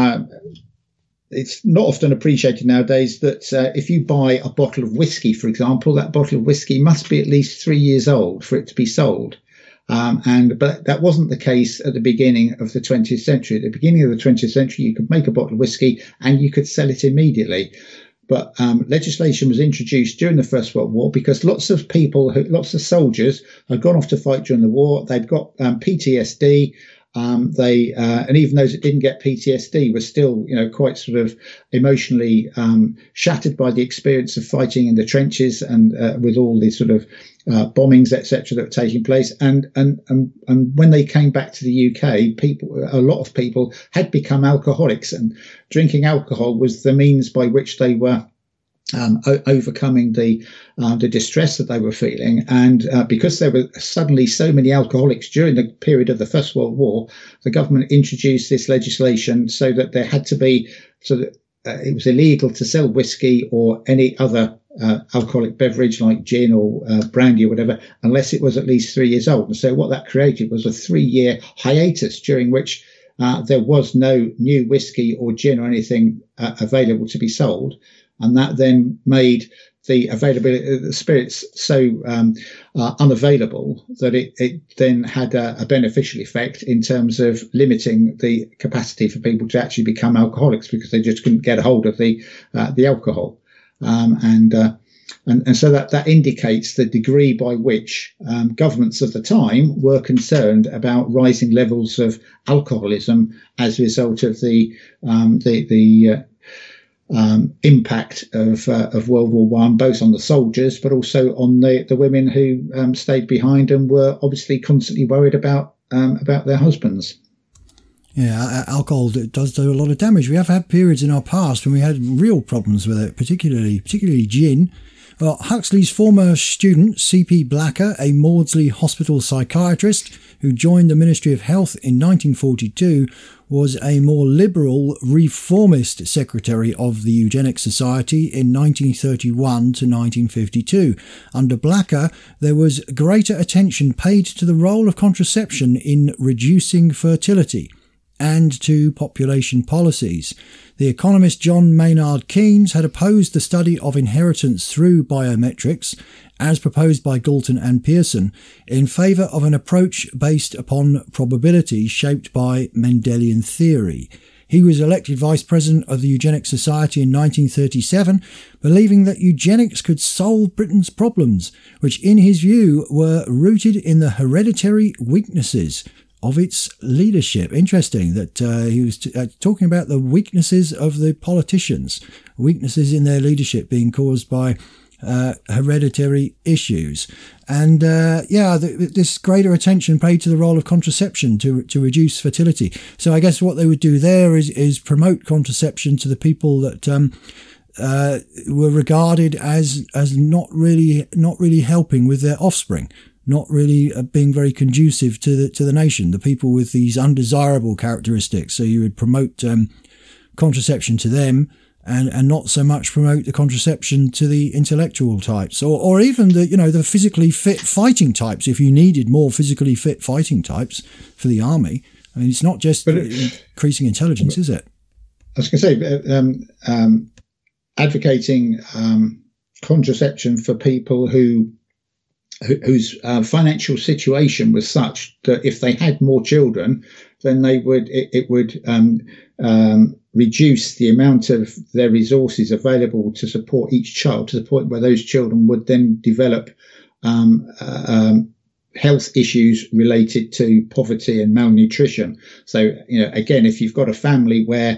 It's not often appreciated nowadays that if you buy a bottle of whiskey, for example, that bottle of whiskey must be at least 3 years old for it to be sold. But that wasn't the case at the beginning of the 20th century. At the beginning of the 20th century, you could make a bottle of whiskey and you could sell it immediately. But legislation was introduced during the First World War because lots of soldiers had gone off to fight during the war. They'd got PTSD. And even those that didn't get PTSD were still, quite sort of emotionally shattered by the experience of fighting in the trenches and with all these sort of bombings, etc., that were taking place. And when they came back to the UK, a lot of people had become alcoholics, and drinking alcohol was the means by which they were overcoming the distress that they were feeling. And because there were suddenly so many alcoholics during the period of the First World War, the government introduced this legislation so that there had to be, so that it was illegal to sell whiskey or any other alcoholic beverage like gin or brandy or whatever, unless it was at least 3 years old. And so what that created was a 3-year hiatus during which there was no new whiskey or gin or anything available to be sold. And that then made the availability of the spirits so unavailable that it then had a beneficial effect in terms of limiting the capacity for people to actually become alcoholics because they just couldn't get a hold of the alcohol. And so that indicates the degree by which governments of the time were concerned about rising levels of alcoholism as a result of the impact of World War I, both on the soldiers but also on the women who stayed behind and were obviously constantly worried about their husbands. Yeah, alcohol does do a lot of damage. We have had periods in our past when we had real problems with it, particularly gin. Well, Huxley's former student, C.P. Blacker, a Maudsley Hospital psychiatrist who joined the Ministry of Health in 1942, was a more liberal, reformist secretary of the Eugenics Society in 1931 to 1952. Under Blacker, there was greater attention paid to the role of contraception in reducing fertility and to population policies. The economist John Maynard Keynes had opposed the study of inheritance through biometrics, as proposed by Galton and Pearson, in favour of an approach based upon probability shaped by Mendelian theory. He was elected vice president of the Eugenics Society in 1937, believing that eugenics could solve Britain's problems, which in his view were rooted in the hereditary weaknesses of its leadership. Interesting that he was talking about the weaknesses of the politicians, weaknesses in their leadership being caused by hereditary issues. And this greater attention paid to the role of contraception to reduce fertility. So I guess what they would do there is promote contraception to the people that were regarded as not really helping with their offspring, not really being very conducive to the nation, the people with these undesirable characteristics. So you would promote contraception to them and not so much promote the contraception to the intellectual types or even the physically fit fighting types if you needed more physically fit fighting types for the army. I mean, it's not just increasing intelligence, is it? I was going to say, advocating contraception for people whose financial situation was such that if they had more children, then it would reduce the amount of their resources available to support each child to the point where those children would then develop health issues related to poverty and malnutrition. So, again, if you've got a family where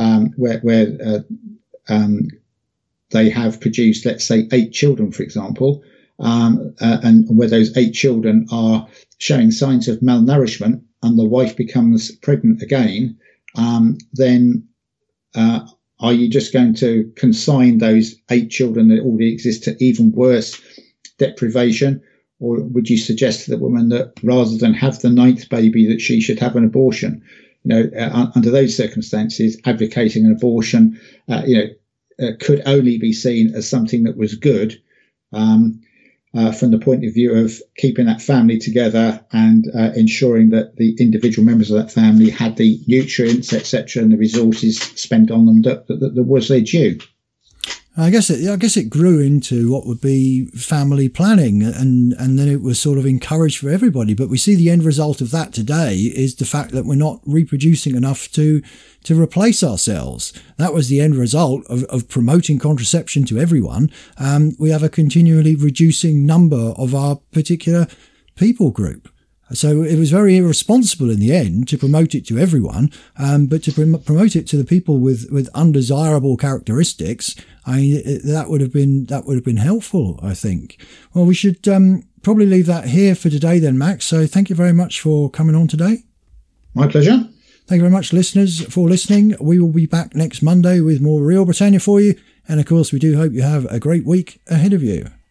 they have produced, let's say, 8 children, for example, and where those 8 children are showing signs of malnourishment, and the wife becomes pregnant again, then are you just going to consign those 8 children that already exist to even worse deprivation? Or would you suggest to the woman that rather than have the 9th baby, that she should have an abortion? Under those circumstances, advocating an abortion, could only be seen as something that was good from the point of view of keeping that family together and ensuring that the individual members of that family had the nutrients, etc., and the resources spent on them that was their due. I guess it grew into what would be family planning, and then it was sort of encouraged for everybody. But we see the end result of that today is the fact that we're not reproducing enough to replace ourselves. That was the end result of promoting contraception to everyone. We have a continually reducing number of our particular people group. So it was very irresponsible in the end to promote it to everyone, but to promote it to the people with undesirable characteristics, that would have been helpful, I think. Well, we should probably leave that here for today then, Max. So thank you very much for coming on today. My pleasure. Thank you very much, listeners, for listening. We will be back next Monday with more Real Britannia for you. And of course, we do hope you have a great week ahead of you.